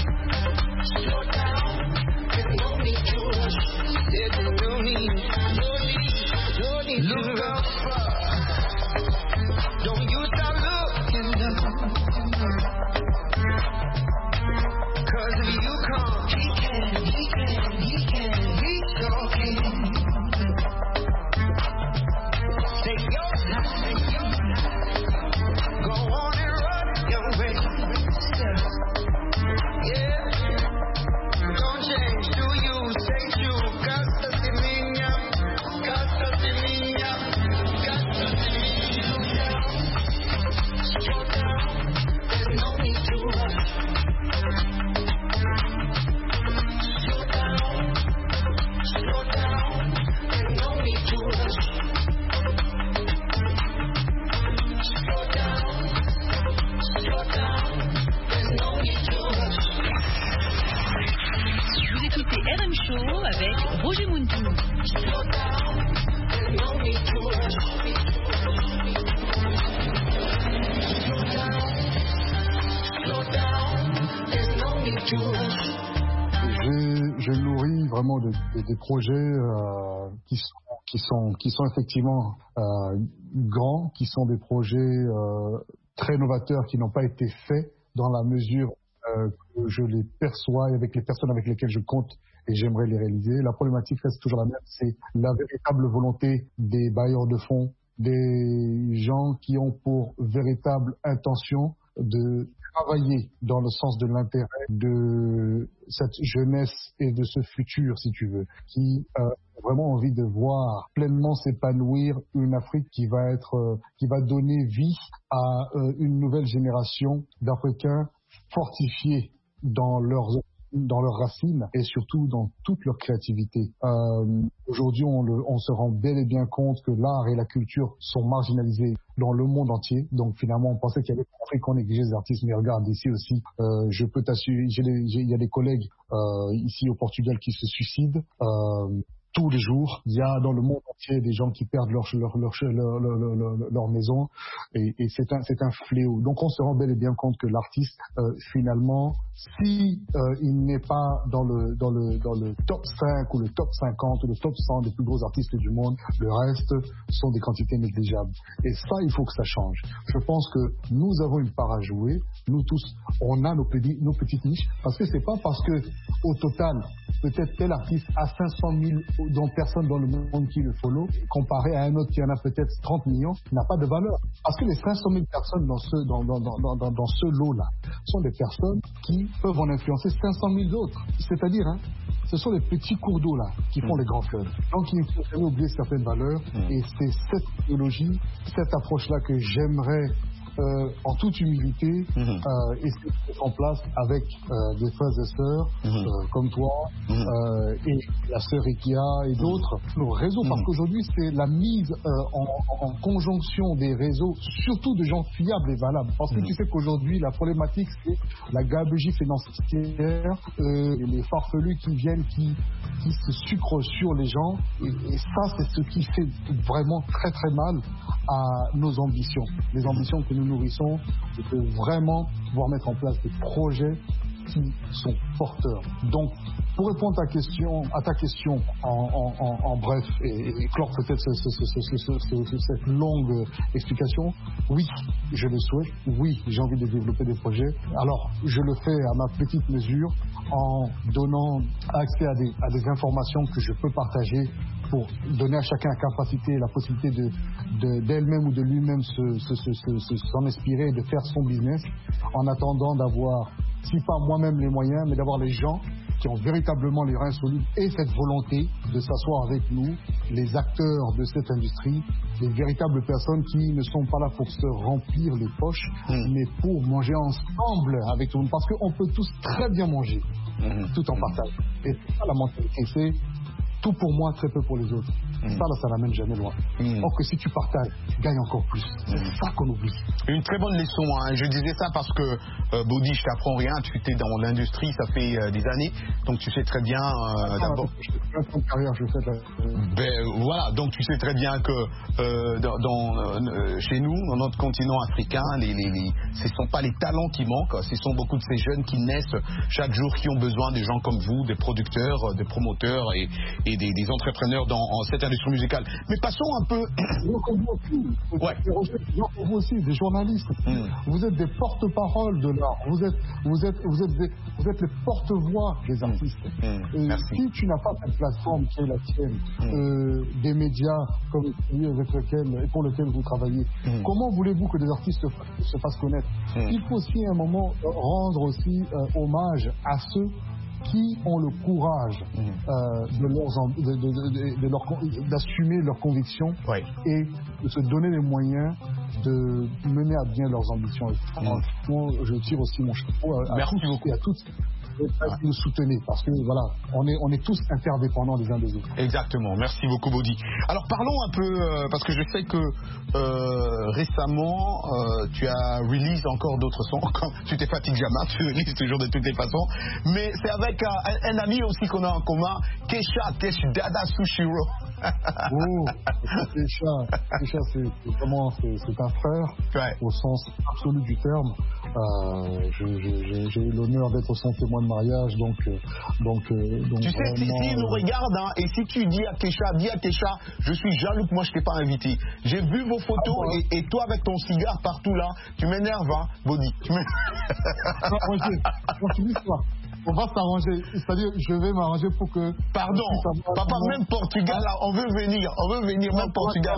H: There's no need.
E: Roger Muntu.
B: Je nourris vraiment des, des, des projets euh, qui, sont, qui, sont, qui sont effectivement euh, grands, qui sont des projets euh, très novateurs, qui n'ont pas été faits dans la mesure euh, que je les perçois et avec les personnes avec lesquelles je compte et j'aimerais les réaliser. La problématique reste toujours la même, c'est la véritable volonté des bailleurs de fonds, des gens qui ont pour véritable intention de travailler dans le sens de l'intérêt de cette jeunesse et de ce futur, si tu veux, qui a vraiment envie de voir pleinement s'épanouir une Afrique qui va être, euh, qui va donner vie à euh, une nouvelle génération d'Africains fortifiés dans leurs dans leurs racines et surtout dans toute leur créativité. Euh, aujourd'hui, on, le, on se rend bel et bien compte que l'art et la culture sont marginalisés dans le monde entier. Donc finalement, on pensait qu'il y avait en Afrique qu'on négligeait les artistes, mais regarde ici aussi, euh, je peux t'assurer, il y a des collègues euh, ici au Portugal qui se suicident. Euh, Tous les jours, il y a dans le monde entier des gens qui perdent leur, leur, leur, leur, leur, leur, leur maison et, et c'est, un, c'est un fléau. Donc on se rend bel et bien compte que l'artiste, euh, finalement, si euh, il n'est pas dans le, dans, le, dans le top cinq ou le top cinquante ou le top cent des plus gros artistes du monde, le reste sont des quantités négligeables. Et ça, il faut que ça change. Je pense que nous avons une part à jouer. Nous tous, on a nos, petits, nos petites niches parce que c'est pas parce que au total, peut-être tel artiste a cinq cent mille dont personne dans le monde qui le follow, comparé à un autre qui en a peut-être trente millions, n'a pas de valeur. Parce que les cinq cent mille personnes dans ce, dans, dans, dans, dans, dans ce lot-là sont des personnes qui peuvent en influencer cinq cent mille autres. C'est-à-dire, hein, ce sont les petits cours d'eau là qui font mmh. les grands fleuves. Donc il ne faut jamais oublier certaines valeurs mmh. et c'est cette idéologie, cette approche-là que j'aimerais Euh, en toute humilité, mmh. euh, essayer de mettre en place avec euh, des frères et sœurs mmh. euh, comme toi mmh. euh, et la sœur Ikia et d'autres, mmh. nos réseaux, mmh. parce qu'aujourd'hui c'est la mise euh, en, en conjonction des réseaux, surtout de gens fiables et valables, parce que mmh. tu sais qu'aujourd'hui la problématique c'est la gabegie financière, euh, les farfelus qui viennent, qui, qui se sucrent sur les gens, et, et ça c'est ce qui fait vraiment très très mal à nos ambitions, les ambitions que nous nous nourrissons, et de vraiment pouvoir mettre en place des projets qui sont porteurs. Donc, pour répondre à ta question, à ta question en, en, en, en bref, et, et clore peut-être ce, ce, ce, ce, ce, ce, ce, cette longue explication, oui, je le souhaite, oui, j'ai envie de développer des projets. Alors, je le fais à ma petite mesure, en donnant accès à des, à des informations que je peux partager pour donner à chacun la capacité, la possibilité de, de, d'elle-même ou de lui-même se, se, se, se, se, s'en inspirer et de faire son business, en attendant d'avoir, si pas moi-même les moyens, mais d'avoir les gens qui ont véritablement les reins solides et cette volonté de s'asseoir avec nous, les acteurs de cette industrie, les véritables personnes qui ne sont pas là pour se remplir les poches, mmh. mais pour manger ensemble avec tout le monde. Parce qu'on peut tous très bien manger, mmh. tout en partage. Et c'est ça la mentalité, c'est tout pour moi, très peu pour les autres. Mmh. Ça, là, ça n'amène jamais loin. Mmh. Or que si tu partages, tu gagnes encore plus. C'est mmh. ça qu'on oublie.
C: Une très bonne leçon. Hein. Je disais ça parce que, euh, Bodi, je t'apprends rien. Tu étais dans l'industrie, ça fait euh, des années. Donc tu sais très bien... Euh,
B: d'abord... Je fais un de carrière, je fais la...
C: ben, voilà, donc tu sais très bien que euh, dans, dans, euh, chez nous, dans notre continent africain, les, les, les, ce ne sont pas les talents qui manquent. Ce sont beaucoup de ces jeunes qui naissent chaque jour, qui ont besoin des gens comme vous, des producteurs, des promoteurs et, et des, des entrepreneurs dans en cette industrie musicale. Mais passons un peu...
B: Comme vous aussi, ouais. vous aussi, des journalistes. Mm. Vous êtes des porte-paroles de l'art. Vous êtes, vous êtes, vous êtes, des, vous êtes les porte-voix des artistes. Mm. Euh, si tu n'as pas cette plateforme qui est la tienne, mm. euh, des médias comme celui avec lequel, pour lequel vous travaillez, mm. comment voulez-vous que des artistes se, se fassent connaître? mm. Il faut aussi à un moment rendre aussi euh, hommage à ceux qui ont le courage mmh. euh, de leurs, de, de, de, de leur, d'assumer leurs convictions ouais. et de se donner les moyens de mener à bien leurs ambitions. Mmh. Moi, je tire aussi mon chapeau à, à tous et à toutes vous nous soutenez, parce que voilà, on est, on est tous interdépendants les uns des autres.
C: Exactement, merci beaucoup Bodi. Alors parlons un peu, euh, parce que je sais que euh, récemment, euh, tu as release encore d'autres sons, quand tu t'es fatigué jamais, tu releases toujours de toutes les façons, mais c'est avec un, un ami aussi qu'on a en commun, Kesha, Kesha Dada Sushiro.
B: Oh, Kesha, Kesha c'est vraiment c'est, c'est un frère, ouais. Au sens absolu du terme. Euh, je, je, j'ai eu l'honneur d'être son témoin de mariage, donc, donc, donc
C: tu sais, vraiment, si, si il nous regarde, hein, et si tu dis à Kesha, dis à Kesha, je suis jaloux que moi je t'ai pas invité. J'ai vu vos photos ah, et, et toi avec ton cigare partout là, tu m'énerves, hein, Bodi. Tu
B: m'énerves. On va s'arranger, c'est-à-dire je vais m'arranger pour que...
C: Pardon, papa, même Portugal, là, on veut venir, on veut venir, même Portugal.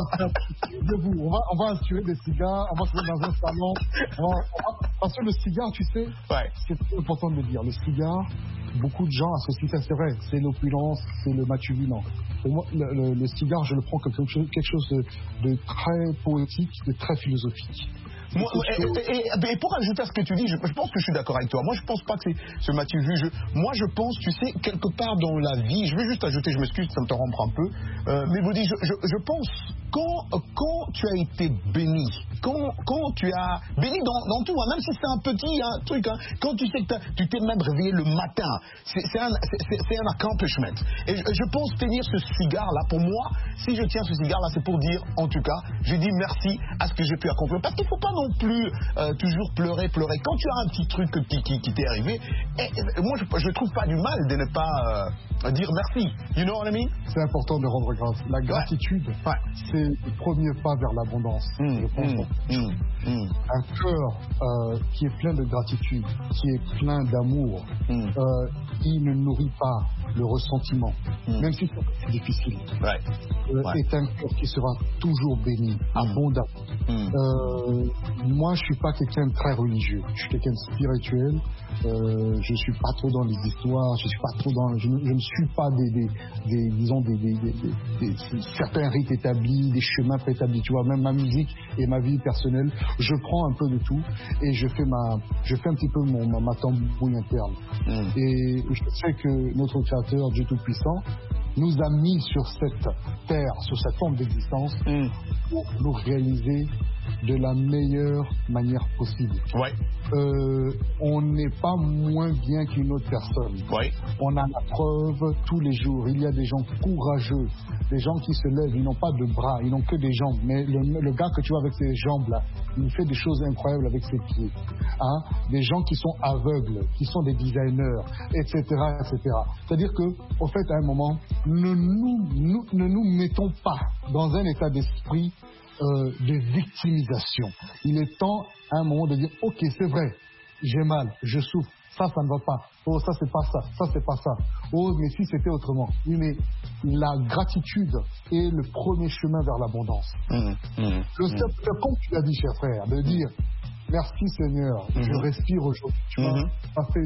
B: On va, on va assurer des cigares, on va se mettre dans un salon, on va, on va, parce que le cigare, tu sais, ouais. C'est très important de le dire, le cigare, beaucoup de gens associent ça, c'est vrai, c'est l'opulence, c'est le maturinant. Pour moi, le, le, le cigare, je le prends comme quelque chose, quelque chose de, de très poétique, de très philosophique.
C: Moi, et, et, et, et pour ajouter à ce que tu dis, je, je pense que je suis d'accord avec toi. Moi, je pense pas que c'est ce Mathieu Vu. Je, moi, je pense, tu sais, quelque part dans la vie, je vais juste ajouter, je m'excuse, ça me te rompre un peu, euh, mais Bodi, je, je, je pense, quand, quand tu as été béni, quand, quand tu as béni dans, dans tout, hein, même si c'est un petit hein, truc, hein, quand tu sais que tu t'es même réveillé le matin, c'est, c'est, un, c'est, c'est un accomplishment. Et je, je pense tenir ce cigare-là, pour moi, si je tiens ce cigare-là, c'est pour dire, en tout cas, je dis merci à ce que j'ai pu accomplir. Parce qu'il ne faut pas non plus euh, toujours pleurer, pleurer. Quand tu as un petit truc qui, qui, qui t'est arrivé, et, et, moi je ne trouve pas du mal de ne pas euh, dire merci. You know what I mean?
B: C'est important de rendre grâce. La gratitude, ouais. Ouais. C'est le premier pas vers l'abondance. Mmh, je pense. Mmh, mmh, mmh. Un cœur euh, qui est plein de gratitude, qui est plein d'amour, mmh. euh, il ne nourrit pas le ressentiment, mmh. même si c'est difficile. Ouais. Euh, ouais. Est un cœur qui sera toujours béni, mmh. abondant. Mmh. Euh, moi, je suis pas quelqu'un de très religieux. Je suis quelqu'un de spirituel. Euh, je suis pas trop dans les histoires. Je suis pas trop dans. Je ne, je ne suis pas des, des, des disons des, des, des, des, des certains rites établis, des chemins préétablis. Tu vois, même ma musique et ma vie personnelle, je prends un peu de tout et je fais ma, je fais un petit peu mon ma, ma tambouille interne. Mmh. Et je sais que notre Créateur, Dieu Tout-Puissant, nous a mis sur cette terre, sur cette forme d'existence, mmh. pour nous réaliser de la meilleure manière possible. Ouais. Euh, on n'est pas moins bien qu'une autre personne. Ouais. On a la preuve tous les jours. Il y a des gens courageux, des gens qui se lèvent, ils n'ont pas de bras, ils n'ont que des jambes. Mais le, le gars que tu vois avec ses jambes-là, il fait des choses incroyables avec ses pieds. Hein? Des gens qui sont aveugles, qui sont des designers, et cetera, et cetera. C'est-à-dire que, au fait, à un moment, ne nous, nous, ne nous mettons pas dans un état d'esprit Euh, de victimisation. Il est temps à un moment de dire ok, c'est vrai, j'ai mal, je souffre, ça ça ne va pas, oh ça c'est pas ça, ça c'est pas ça, oh mais si c'était autrement. Oui, mais la gratitude est le premier chemin vers l'abondance. Mmh, mmh, le mmh. Simple, comme tu l'as dit cher frère, de dire merci Seigneur, mmh. je respire aujourd'hui, tu mmh. m'as fait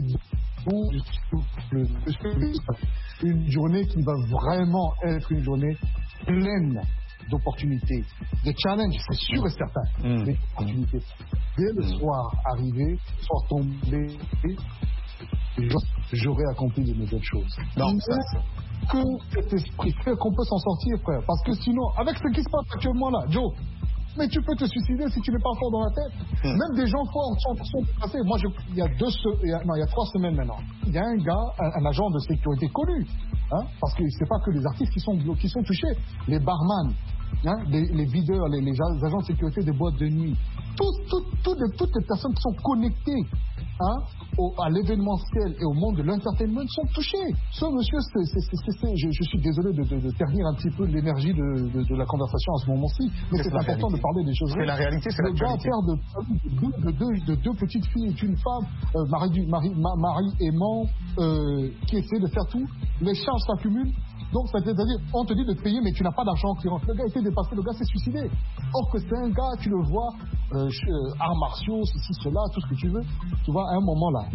B: une journée qui va vraiment être une journée pleine d'opportunités, de challenges, c'est sûr et certain, mmh. des opportunités. Dès le mmh. soir arrivé, soir tombé, j'aurais accompli de nouvelles choses. Non, ça, ça. Que cet esprit fait qu'on peut s'en sortir, frère. Parce que sinon, avec ce qui se passe actuellement là, Joe, mais tu peux te suicider si tu n'es pas fort dans la tête. Mmh. Même des gens forts sont, sont passés. Moi, je, il y a deux, il y a, non, il y a trois semaines maintenant, il y a un gars, un, un agent de sécurité connu, hein, parce que c'est pas que les artistes qui sont, qui sont touchés, les barman, hein, les, les videurs, les, les agents de sécurité des boîtes de nuit, tout, tout, tout de, toutes les personnes qui sont connectées, hein, au, à l'événementiel et au monde de l'entertainment sont touchés. Ce monsieur, c'est, c'est, c'est, c'est, je, je suis désolé de, de, de ternir un petit peu l'énergie de, de, de la conversation à ce moment-ci, mais c'est, c'est important de parler des choses.
C: C'est la réalité, c'est
B: le
C: la réalité.
B: Le gars père de, de, de, de, de deux petites filles et une femme, euh, Marie, Marie, Marie aimant, euh, qui essaie de faire tout, les charges s'accumulent. Donc, c'est-à-dire, on te dit de payer, mais tu n'as pas d'argent qui rentre. Le gars a été dépassé, le gars s'est suicidé. Or que c'est un gars, tu le vois, euh, arts martiaux, ceci, cela, tout ce que tu veux. Tu vois, à un moment là,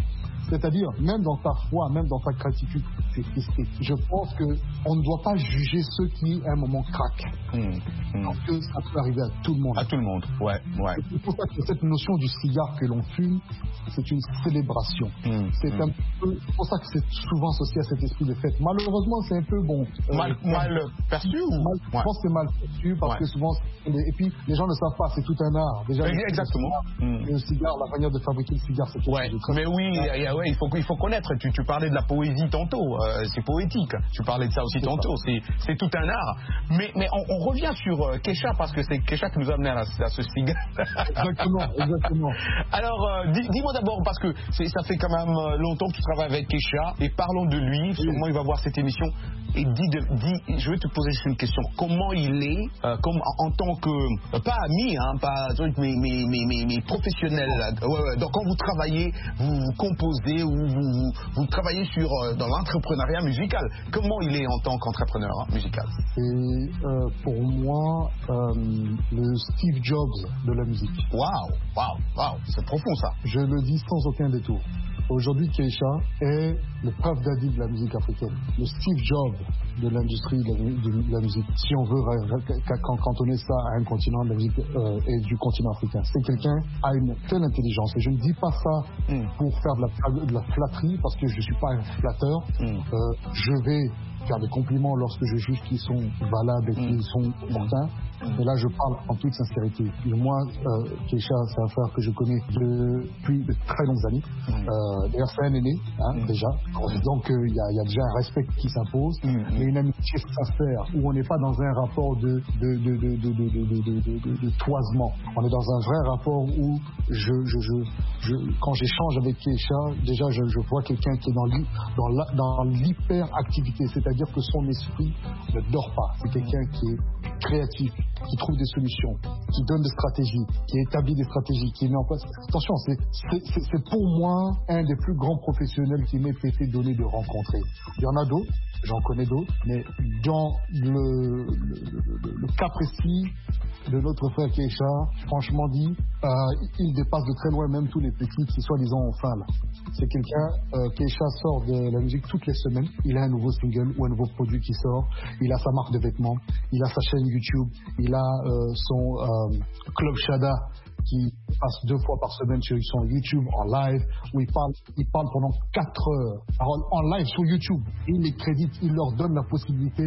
B: C'est-à-dire, même dans ta foi, même dans ta gratitude, c'est testé. Je pense qu'on ne doit pas juger ceux qui, à un moment, craquent. Mmh. Mmh. Parce que ça peut arriver à tout le monde.
C: À tout le monde, ouais, ouais.
B: C'est pour ça que cette notion du cigare que l'on fume, c'est une célébration. Mmh. C'est mmh. un peu, c'est pour ça que c'est souvent associé à cet esprit de fête. Malheureusement, c'est un peu bon.
C: Euh, mal, mal perçu ou
B: mal,
C: ouais.
B: Je pense que c'est mal perçu parce ouais. que souvent, et puis les gens ne savent pas, c'est tout un art. Déjà,
C: exactement.
B: Le, mmh. le cigare, la manière de fabriquer le cigare, c'est quelque
C: ouais.
B: chose de très
C: Mais oui, y a, ouais, il faut, il faut connaître. Tu, tu parlais de la poésie tantôt, euh, c'est poétique. Tu parlais de ça aussi tantôt, c'est, c'est tout un art. Mais, mais on, on revient sur euh, Keisha parce que c'est Keisha qui nous a amené à, la, à ce cigare.
B: Exactement, exactement.
C: Alors, euh, dis, dis-moi d'abord, parce que c'est, ça fait quand même longtemps que tu travailles avec Keisha, et parlons de lui, oui. Sûrement il va voir cette émission, et dis, de, dis, je vais te poser juste une question, comment il est, euh, comme, en, en tant que, euh, pas ami, hein, pas, mais, mais, mais, mais, mais professionnel, ouais, ouais, donc quand vous travaillez, vous, vous composez, ou vous, vous, vous travaillez sur, euh, dans l'entrepreneuriat musical, comment il est en tant qu'entrepreneur hein, musical?
B: C'est euh, pour moi euh, le Steve Jobs de la musique.
C: Waouh, waouh, waouh, c'est profond ça.
B: Je le dis sans aucun détour. Aujourd'hui, Keisha est le Puff Daddy de la musique africaine, le Steve Jobs de l'industrie de la, de la musique. Si on veut cantonner ça à un continent de la musique euh, et du continent africain, c'est quelqu'un qui a une telle intelligence. Et je ne dis pas ça mm. pour faire de la, de la flatterie, parce que je ne suis pas un flatteur. Mm. Euh, je vais faire des compliments lorsque je juge qu'ils sont valables et qu'ils mm. sont opportuns. Mm. Et là, je parle en toute sincérité. Et moi, euh, Keisha, c'est un frère que je connais depuis de très longues années. Mm. Euh, d'ailleurs, c'est un aîné, hein, mm. déjà. Donc, il euh, y, y a déjà un respect qui s'impose. Mm. Mais une amitié sincère, où on n'est pas dans un rapport de, de, de, de, de, de, de, de, de, de, de toisement. On est dans un vrai rapport où, je, je, je, je, quand j'échange avec Keisha, déjà, je, je vois quelqu'un qui est dans, l'hy, dans, la, dans l'hyperactivité. C'est-à-dire que son esprit ne dort pas. C'est quelqu'un qui est créatif, qui trouve des solutions, qui donne des stratégies, qui établit des stratégies, qui met en place. Attention, c'est, c'est, c'est, c'est pour moi un des plus grands professionnels qui m'ait été donné de rencontrer. Il y en a d'autres, j'en connais d'autres, mais dans le, le, le, le cas précis de notre frère Keisha, franchement dit, euh, il dépasse de très loin même tous les petits qui soi-disant ont faim là. C'est quelqu'un, euh, Keisha sort de la musique toutes les semaines, il a un nouveau single ou un nouveau produit qui sort, il a sa marque de vêtements, il a sa chaîne YouTube, il a euh, son euh, Club Shada qui passe deux fois par semaine sur son YouTube en live, où il parle, il parle pendant quatre heures en live sur YouTube. Il les crédite, il leur donne la possibilité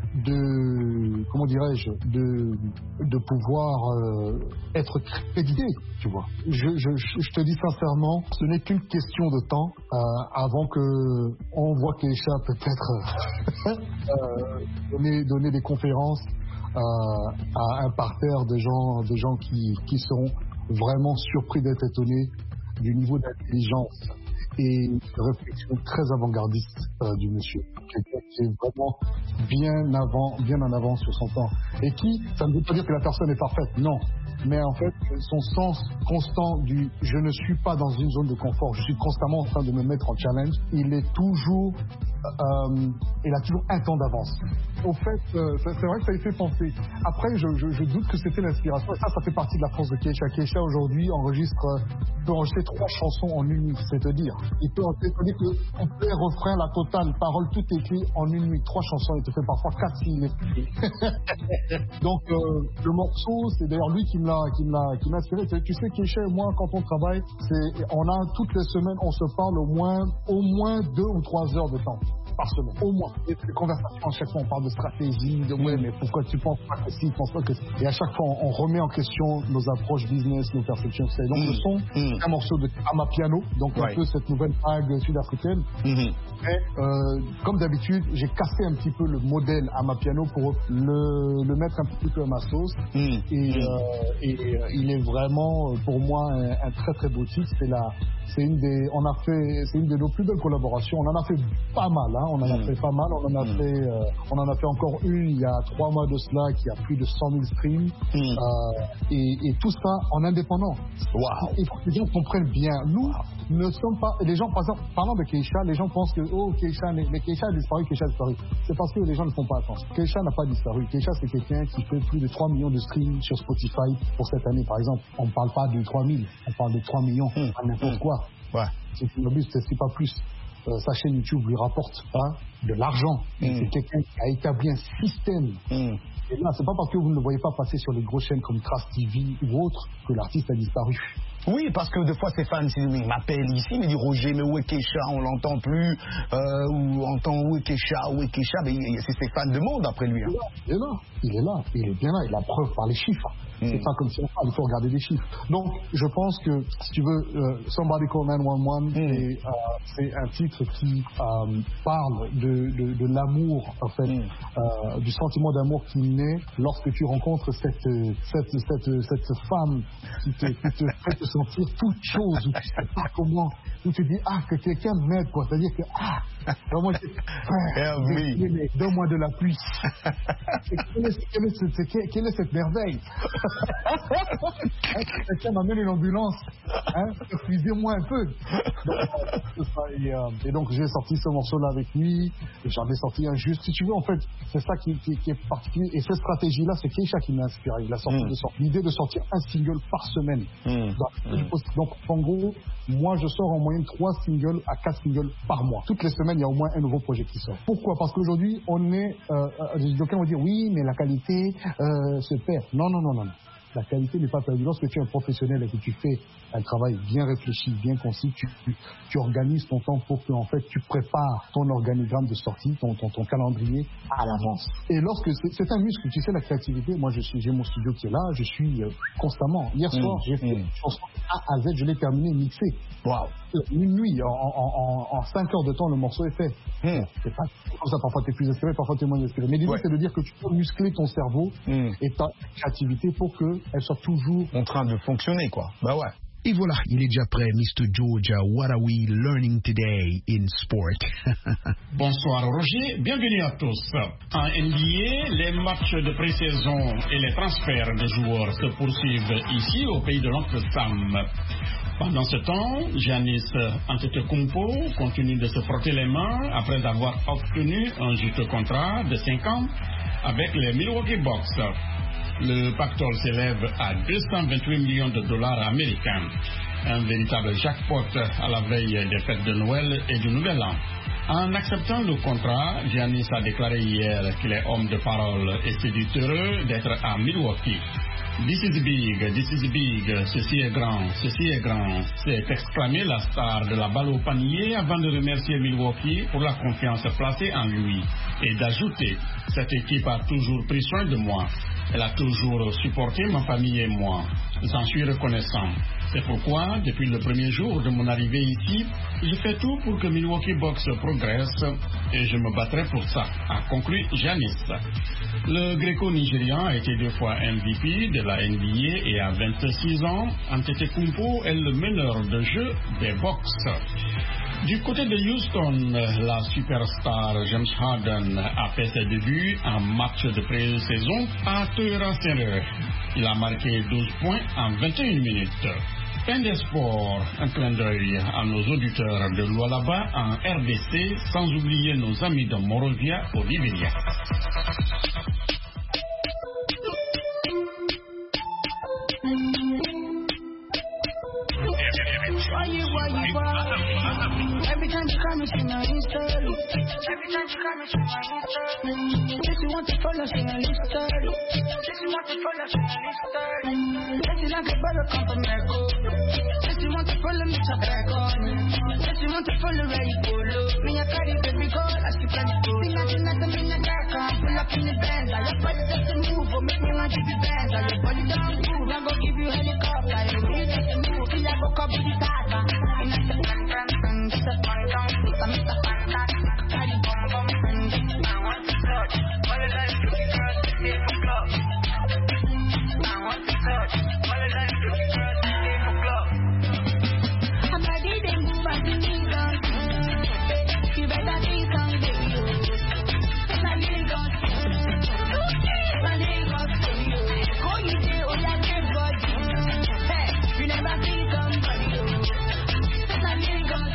B: de, comment dirais-je, de, de pouvoir euh, être crédité, tu vois. Je, je, je te dis sincèrement, ce n'est qu'une question de temps euh, avant que on voit Keisha peut-être euh, donner, donner des conférences euh, à un parterre de gens, de gens qui, qui seront vraiment surpris d'être étonnés du niveau d'intelligence et de réflexion très avant-gardiste euh, du monsieur. Quelqu'un qui est vraiment bien avant, bien en avance sur son temps. Et qui, ça ne veut pas dire que la personne est parfaite, non. Mais en fait, son sens constant du « je ne suis pas dans une zone de confort, je suis constamment en train de me mettre en challenge », il est toujours, euh, il a toujours un temps d'avance. Au fait, euh, c'est vrai que ça lui fait penser. Après, je, je, je doute que c'était l'inspiration. Et ça, ça fait partie de la force de Keisha. Keisha, aujourd'hui, enregistre, peut enregistrer trois chansons en une nuit, c'est-à-dire. Il peut enregistrer que on peut refrain, la totale, parole, tout écrit en une nuit. Trois chansons, il te fait parfois quatre s'il est. Donc, euh, le morceau, c'est d'ailleurs lui qui me l'a, qui me l'a, qui m'a inspiré. Tu sais, Keisha et moi, quand on travaille, c'est, on a toutes les semaines, on se parle au moins, au moins deux ou trois heures de temps par semaine, au moins. Et les conversations, à chaque fois, on parle de stratégie, de ouais, mais pourquoi tu penses pas que si, tu penses pas que si. Et à chaque fois, on, on remet en question nos approches business, nos perceptions. C'est donc mmh. le son, mmh. un morceau de Amapiano, donc ouais. un peu cette nouvelle vague sud-africaine. Mmh. Mais euh, comme d'habitude, j'ai cassé un petit peu le modèle Amapiano pour le, le mettre un petit peu à ma sauce. Mmh. Et, mmh. Euh, et euh, il est vraiment, pour moi, un, un très très beau titre. C'est la, c'est une des, on a fait, c'est une de nos plus belles collaborations. On en a fait pas mal, hein. On en a mmh. fait pas mal. On en a mmh. fait, euh, on en a fait encore une il y a trois mois de cela qui a plus de cent mille streams. Mmh. Euh, et, et tout ça en indépendant.
C: Wow.
B: Il faut que les gens comprennent bien. Nous wow. ne sommes pas. Les gens, par exemple, parlant de Keisha, les gens pensent que oh Keisha, mais, mais Keisha a disparu, Keisha a disparu. C'est parce que les gens ne font pas attention. Keisha n'a pas disparu. Keisha, c'est quelqu'un qui fait plus de trois millions de streams sur Spotify pour cette année, par exemple. On ne parle pas de trois mille, on parle de trois millions, mmh. à n'importe mmh. quoi.
C: Ouais.
B: Si tu m'abuses, c'est pas plus. Euh, sa chaîne YouTube lui rapporte hein, de l'argent. Mm. C'est quelqu'un qui a établi un système. Mm. Et là, c'est pas parce que vous ne le voyez pas passer sur les grosses chaînes comme Trace T V ou autres que l'artiste a disparu.
C: Oui, parce que des fois, ses fans ils m'appellent ici, ils me disent Roger, mais où est Keisha? On l'entend plus. Euh, ou on entend où est Keisha? Où est Keisha? Mais c'est ses fans de monde après lui. Hein.
B: Il est là, il est là, il est bien là. Il a preuve par les chiffres. Mm. C'est pas comme si on parle, il faut regarder les chiffres. Donc, je pense que, si tu veux, euh, Somebody Call neuf un un, mm. c'est, euh, c'est un titre qui euh, parle de, de, de l'amour, en fait, mm. euh, du sentiment d'amour qui naît lorsque tu rencontres cette, cette, cette, cette femme qui te, qui te fait te sentir toute chose, où tu sais pas comment, où tu dis, ah, que quelqu'un m'aide, quoi. C'est-à-dire que, ah, vraiment, frère, donne-moi de la pluie. Quelle est, quelle, est, quelle, quelle est cette merveille? Quelqu'un m'amène une ambulance, hein, excusez-moi un peu. Donc, et, euh, et donc j'ai sorti ce morceau-là avec lui, et j'en ai sorti un juste. Si tu veux, en fait, c'est ça qui, qui, qui est particulier. Et cette stratégie-là, c'est Keisha qui m'a inspiré. Il a sorti mm. de sorte, l'idée de sortir un single par semaine. Mm. Donc, mm. donc, en gros, moi, je sors en moyenne trois singles à quatre singles par mois. Toutes les semaines, il y a au moins un nouveau projet qui sort. Pourquoi? Parce qu'aujourd'hui, on est. Euh, D'aucuns vont dire oui, mais la qualité euh, se perd. Non, non, non, non. La qualité n'est pas perdue. Lorsque tu es un professionnel et que tu fais un travail bien réfléchi, bien concis, tu, tu, tu organises ton temps pour que en fait, tu prépares ton organigramme de sortie, ton, ton, ton calendrier à l'avance. Et lorsque c'est, c'est un muscle, tu sais, la créativité, moi je suis, j'ai mon studio qui est là, je suis euh, constamment. Hier soir, mmh, j'ai fait mmh. une chanson A à Z, je l'ai terminée, mixée. Waouh! Une nuit, en, en, en, en cinq heures de temps, le morceau est fait. Mmh. C'est pas comme ça, parfois tu es plus inspiré, parfois tu es moins inspiré. Mais l'idée, ouais. c'est de dire que tu peux muscler ton cerveau mmh. et ta créativité pour qu'elle soit toujours
C: en train de fonctionner, quoi. Bah ouais.
A: Et voilà, il est déjà prêt, mister Georgia. What are we learning today in sport?
H: Bonsoir Roger, bienvenue à tous. En N B A, les matchs de pré-saison et les transferts de joueurs se poursuivent ici au pays de l'oncle Sam. Pendant ce temps, Giannis Antetokounmpo continue de se frotter les mains après avoir obtenu un juste contrat de cinq ans avec les Milwaukee Bucks. Le pactole s'élève à deux cent vingt-huit millions de dollars américains. Un véritable jackpot à la veille des fêtes de Noël et du Nouvel An. En acceptant le contrat, Giannis a déclaré hier qu'il est homme de parole et s'est dit heureux d'être à Milwaukee. This is big, this is big, ceci est grand, ceci est grand, s'est exclamé la star de la balle au panier avant de remercier Milwaukee pour la confiance placée en lui et d'ajouter, cette équipe a toujours pris soin de moi, elle a toujours supporté ma famille et moi, j'en suis reconnaissant. C'est pourquoi, depuis le premier jour de mon arrivée ici, je fais tout pour que Milwaukee Bucks progresse et je me battrai pour ça, a conclu Giannis. Le Gréco-Nigérian a été deux fois M V P de la N B A et à vingt-six ans, Antetokounmpo est le meneur de jeu des Bucks. Du côté de Houston, la superstar James Harden a fait ses débuts en match de pré-saison à Toyota Center. Il a marqué douze points en vingt et une minutes. Fin des sports, un clin d'œil à nos auditeurs de Lualaba en R D C, sans oublier nos amis de Morovia au Libéria.
I: Every time you come, see my Insta. Every time you come, see my Insta. If you want to follow, see my Insta. If you want to follow, see my Insta. If you like a brother, come from Mexico. If you want to follow me, chop back on. If you want to follow, where you follow. Me, I carry baby girl, I see plenty to. See nothing, nothing, me, I can't pull up in the band. I your body just a move, or make me want to be band. I your body don't move, I'm gonna give you helicopter. You really just a move, feel like a cup of the tata. And that's the fun, fun, fun, just a fun, fun, fun, Mister Fantastic. Carry bomb, bomb, fun, I want to touch. All the life, pretty girls, they stay for club. I want to touch. All the life, pretty girls, they stay for club. I'm ready, they move, I see me gone. You better be some baby. It's a little gone. It's a little gone. Go you day, oh yeah, give God. Hey, you never see somebody. It's a little gone.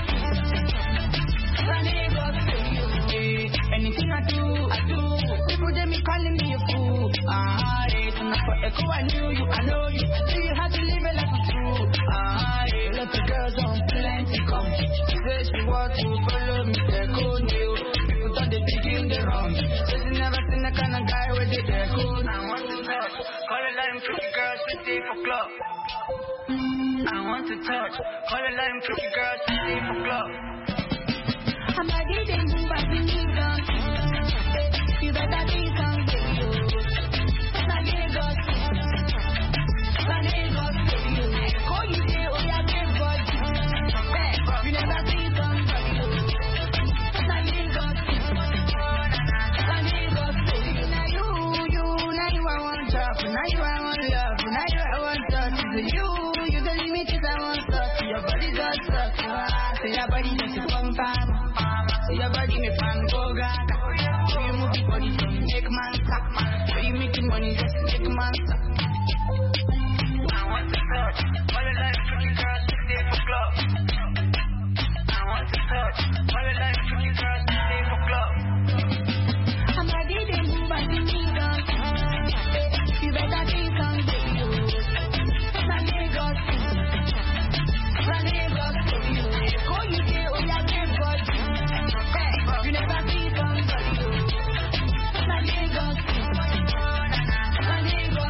I: Anything I do, I do. People they me calling me a fool. Ah, yeah. So now for echo, I knew you, I know you. See you had to live it like a true. Ah, yeah. Lots of girls on plenty. she come. She say she want to follow me, they go new. People thought they begin the wrong. Say she never seen the kind of guy with the they go. I want to touch, call a line pretty girl, sixty for club. I want to touch, call a line pretty girl, sixty for club. I'm a getting move back in the gun. You better be some video. I'm a getting got. I'm a getting got. Call you there, oh yeah, get God. You never see somebody. I'm a getting got. I'm a getting got. Now you, you, now you I want job. Now you I want love. Now you I want touch. You, you the limit is I want touch. Your body just sucks. Say your body just a pump farm. Say your body me fan go gaga. So you move your body from make man stop. So you making money just make man stop. I want to touch. All the life pretty girls stay for club. I want to touch. All the life pretty girls stay for club. I'm a getting move by the nigga. You better think on videos. I'm a nigga. I'm a nigga. Call you there, oh yeah, get God. You never see somebody. I'm a nigga. I'm a nigga.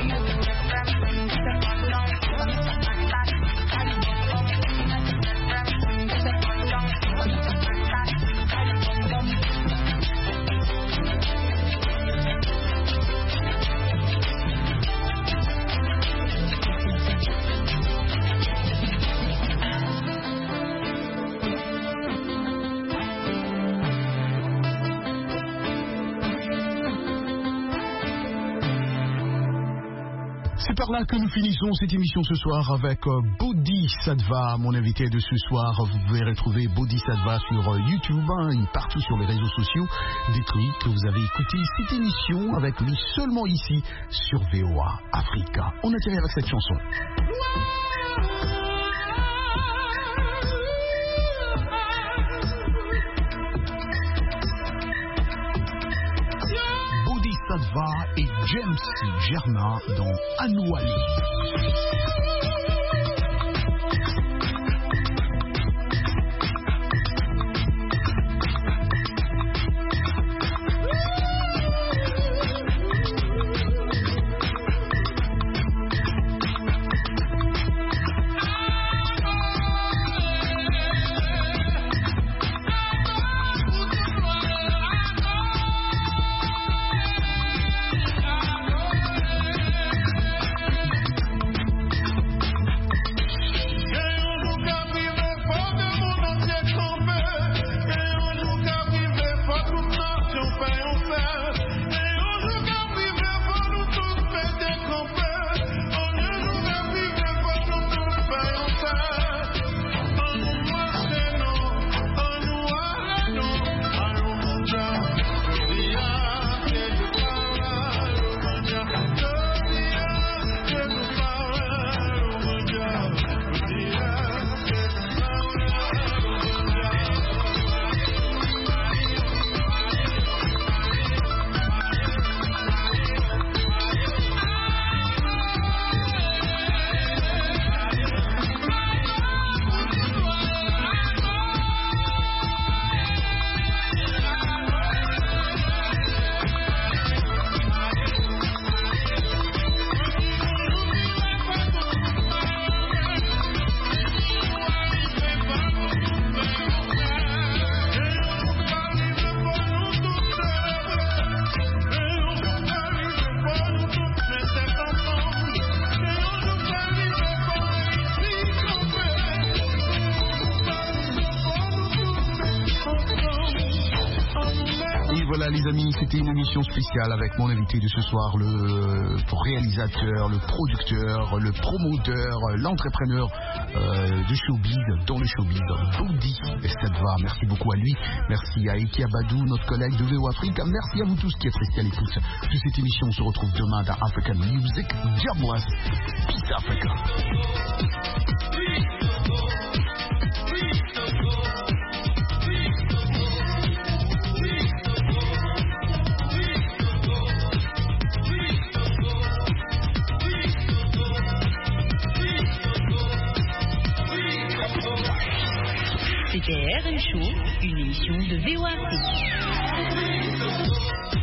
A: C'est par là que nous finissons cette émission ce soir avec euh, Bodhisattva, mon invité de ce soir. Vous pouvez retrouver Bodhisattva sur euh, YouTube hein, et partout sur les réseaux sociaux. Des trucs que vous avez écouté cette émission avec lui seulement ici sur V O A Africa. On a tiré avec cette chanson. Bodhisattva et James Germain dans Anouali. Voilà les amis, c'était une émission spéciale avec mon invité de ce soir, le réalisateur, le producteur, le promoteur, l'entrepreneur euh, de showbiz, dans le showbiz, Bodhisattva. Merci beaucoup à lui, merci à Eki Abadou, notre collègue de V O Afrique, merci à vous tous qui êtes restés à l'écoute de cette émission. On se retrouve demain dans African Music. Jobless, Peace Africa.
E: écoutez R M Show, une émission de V O A Afrique.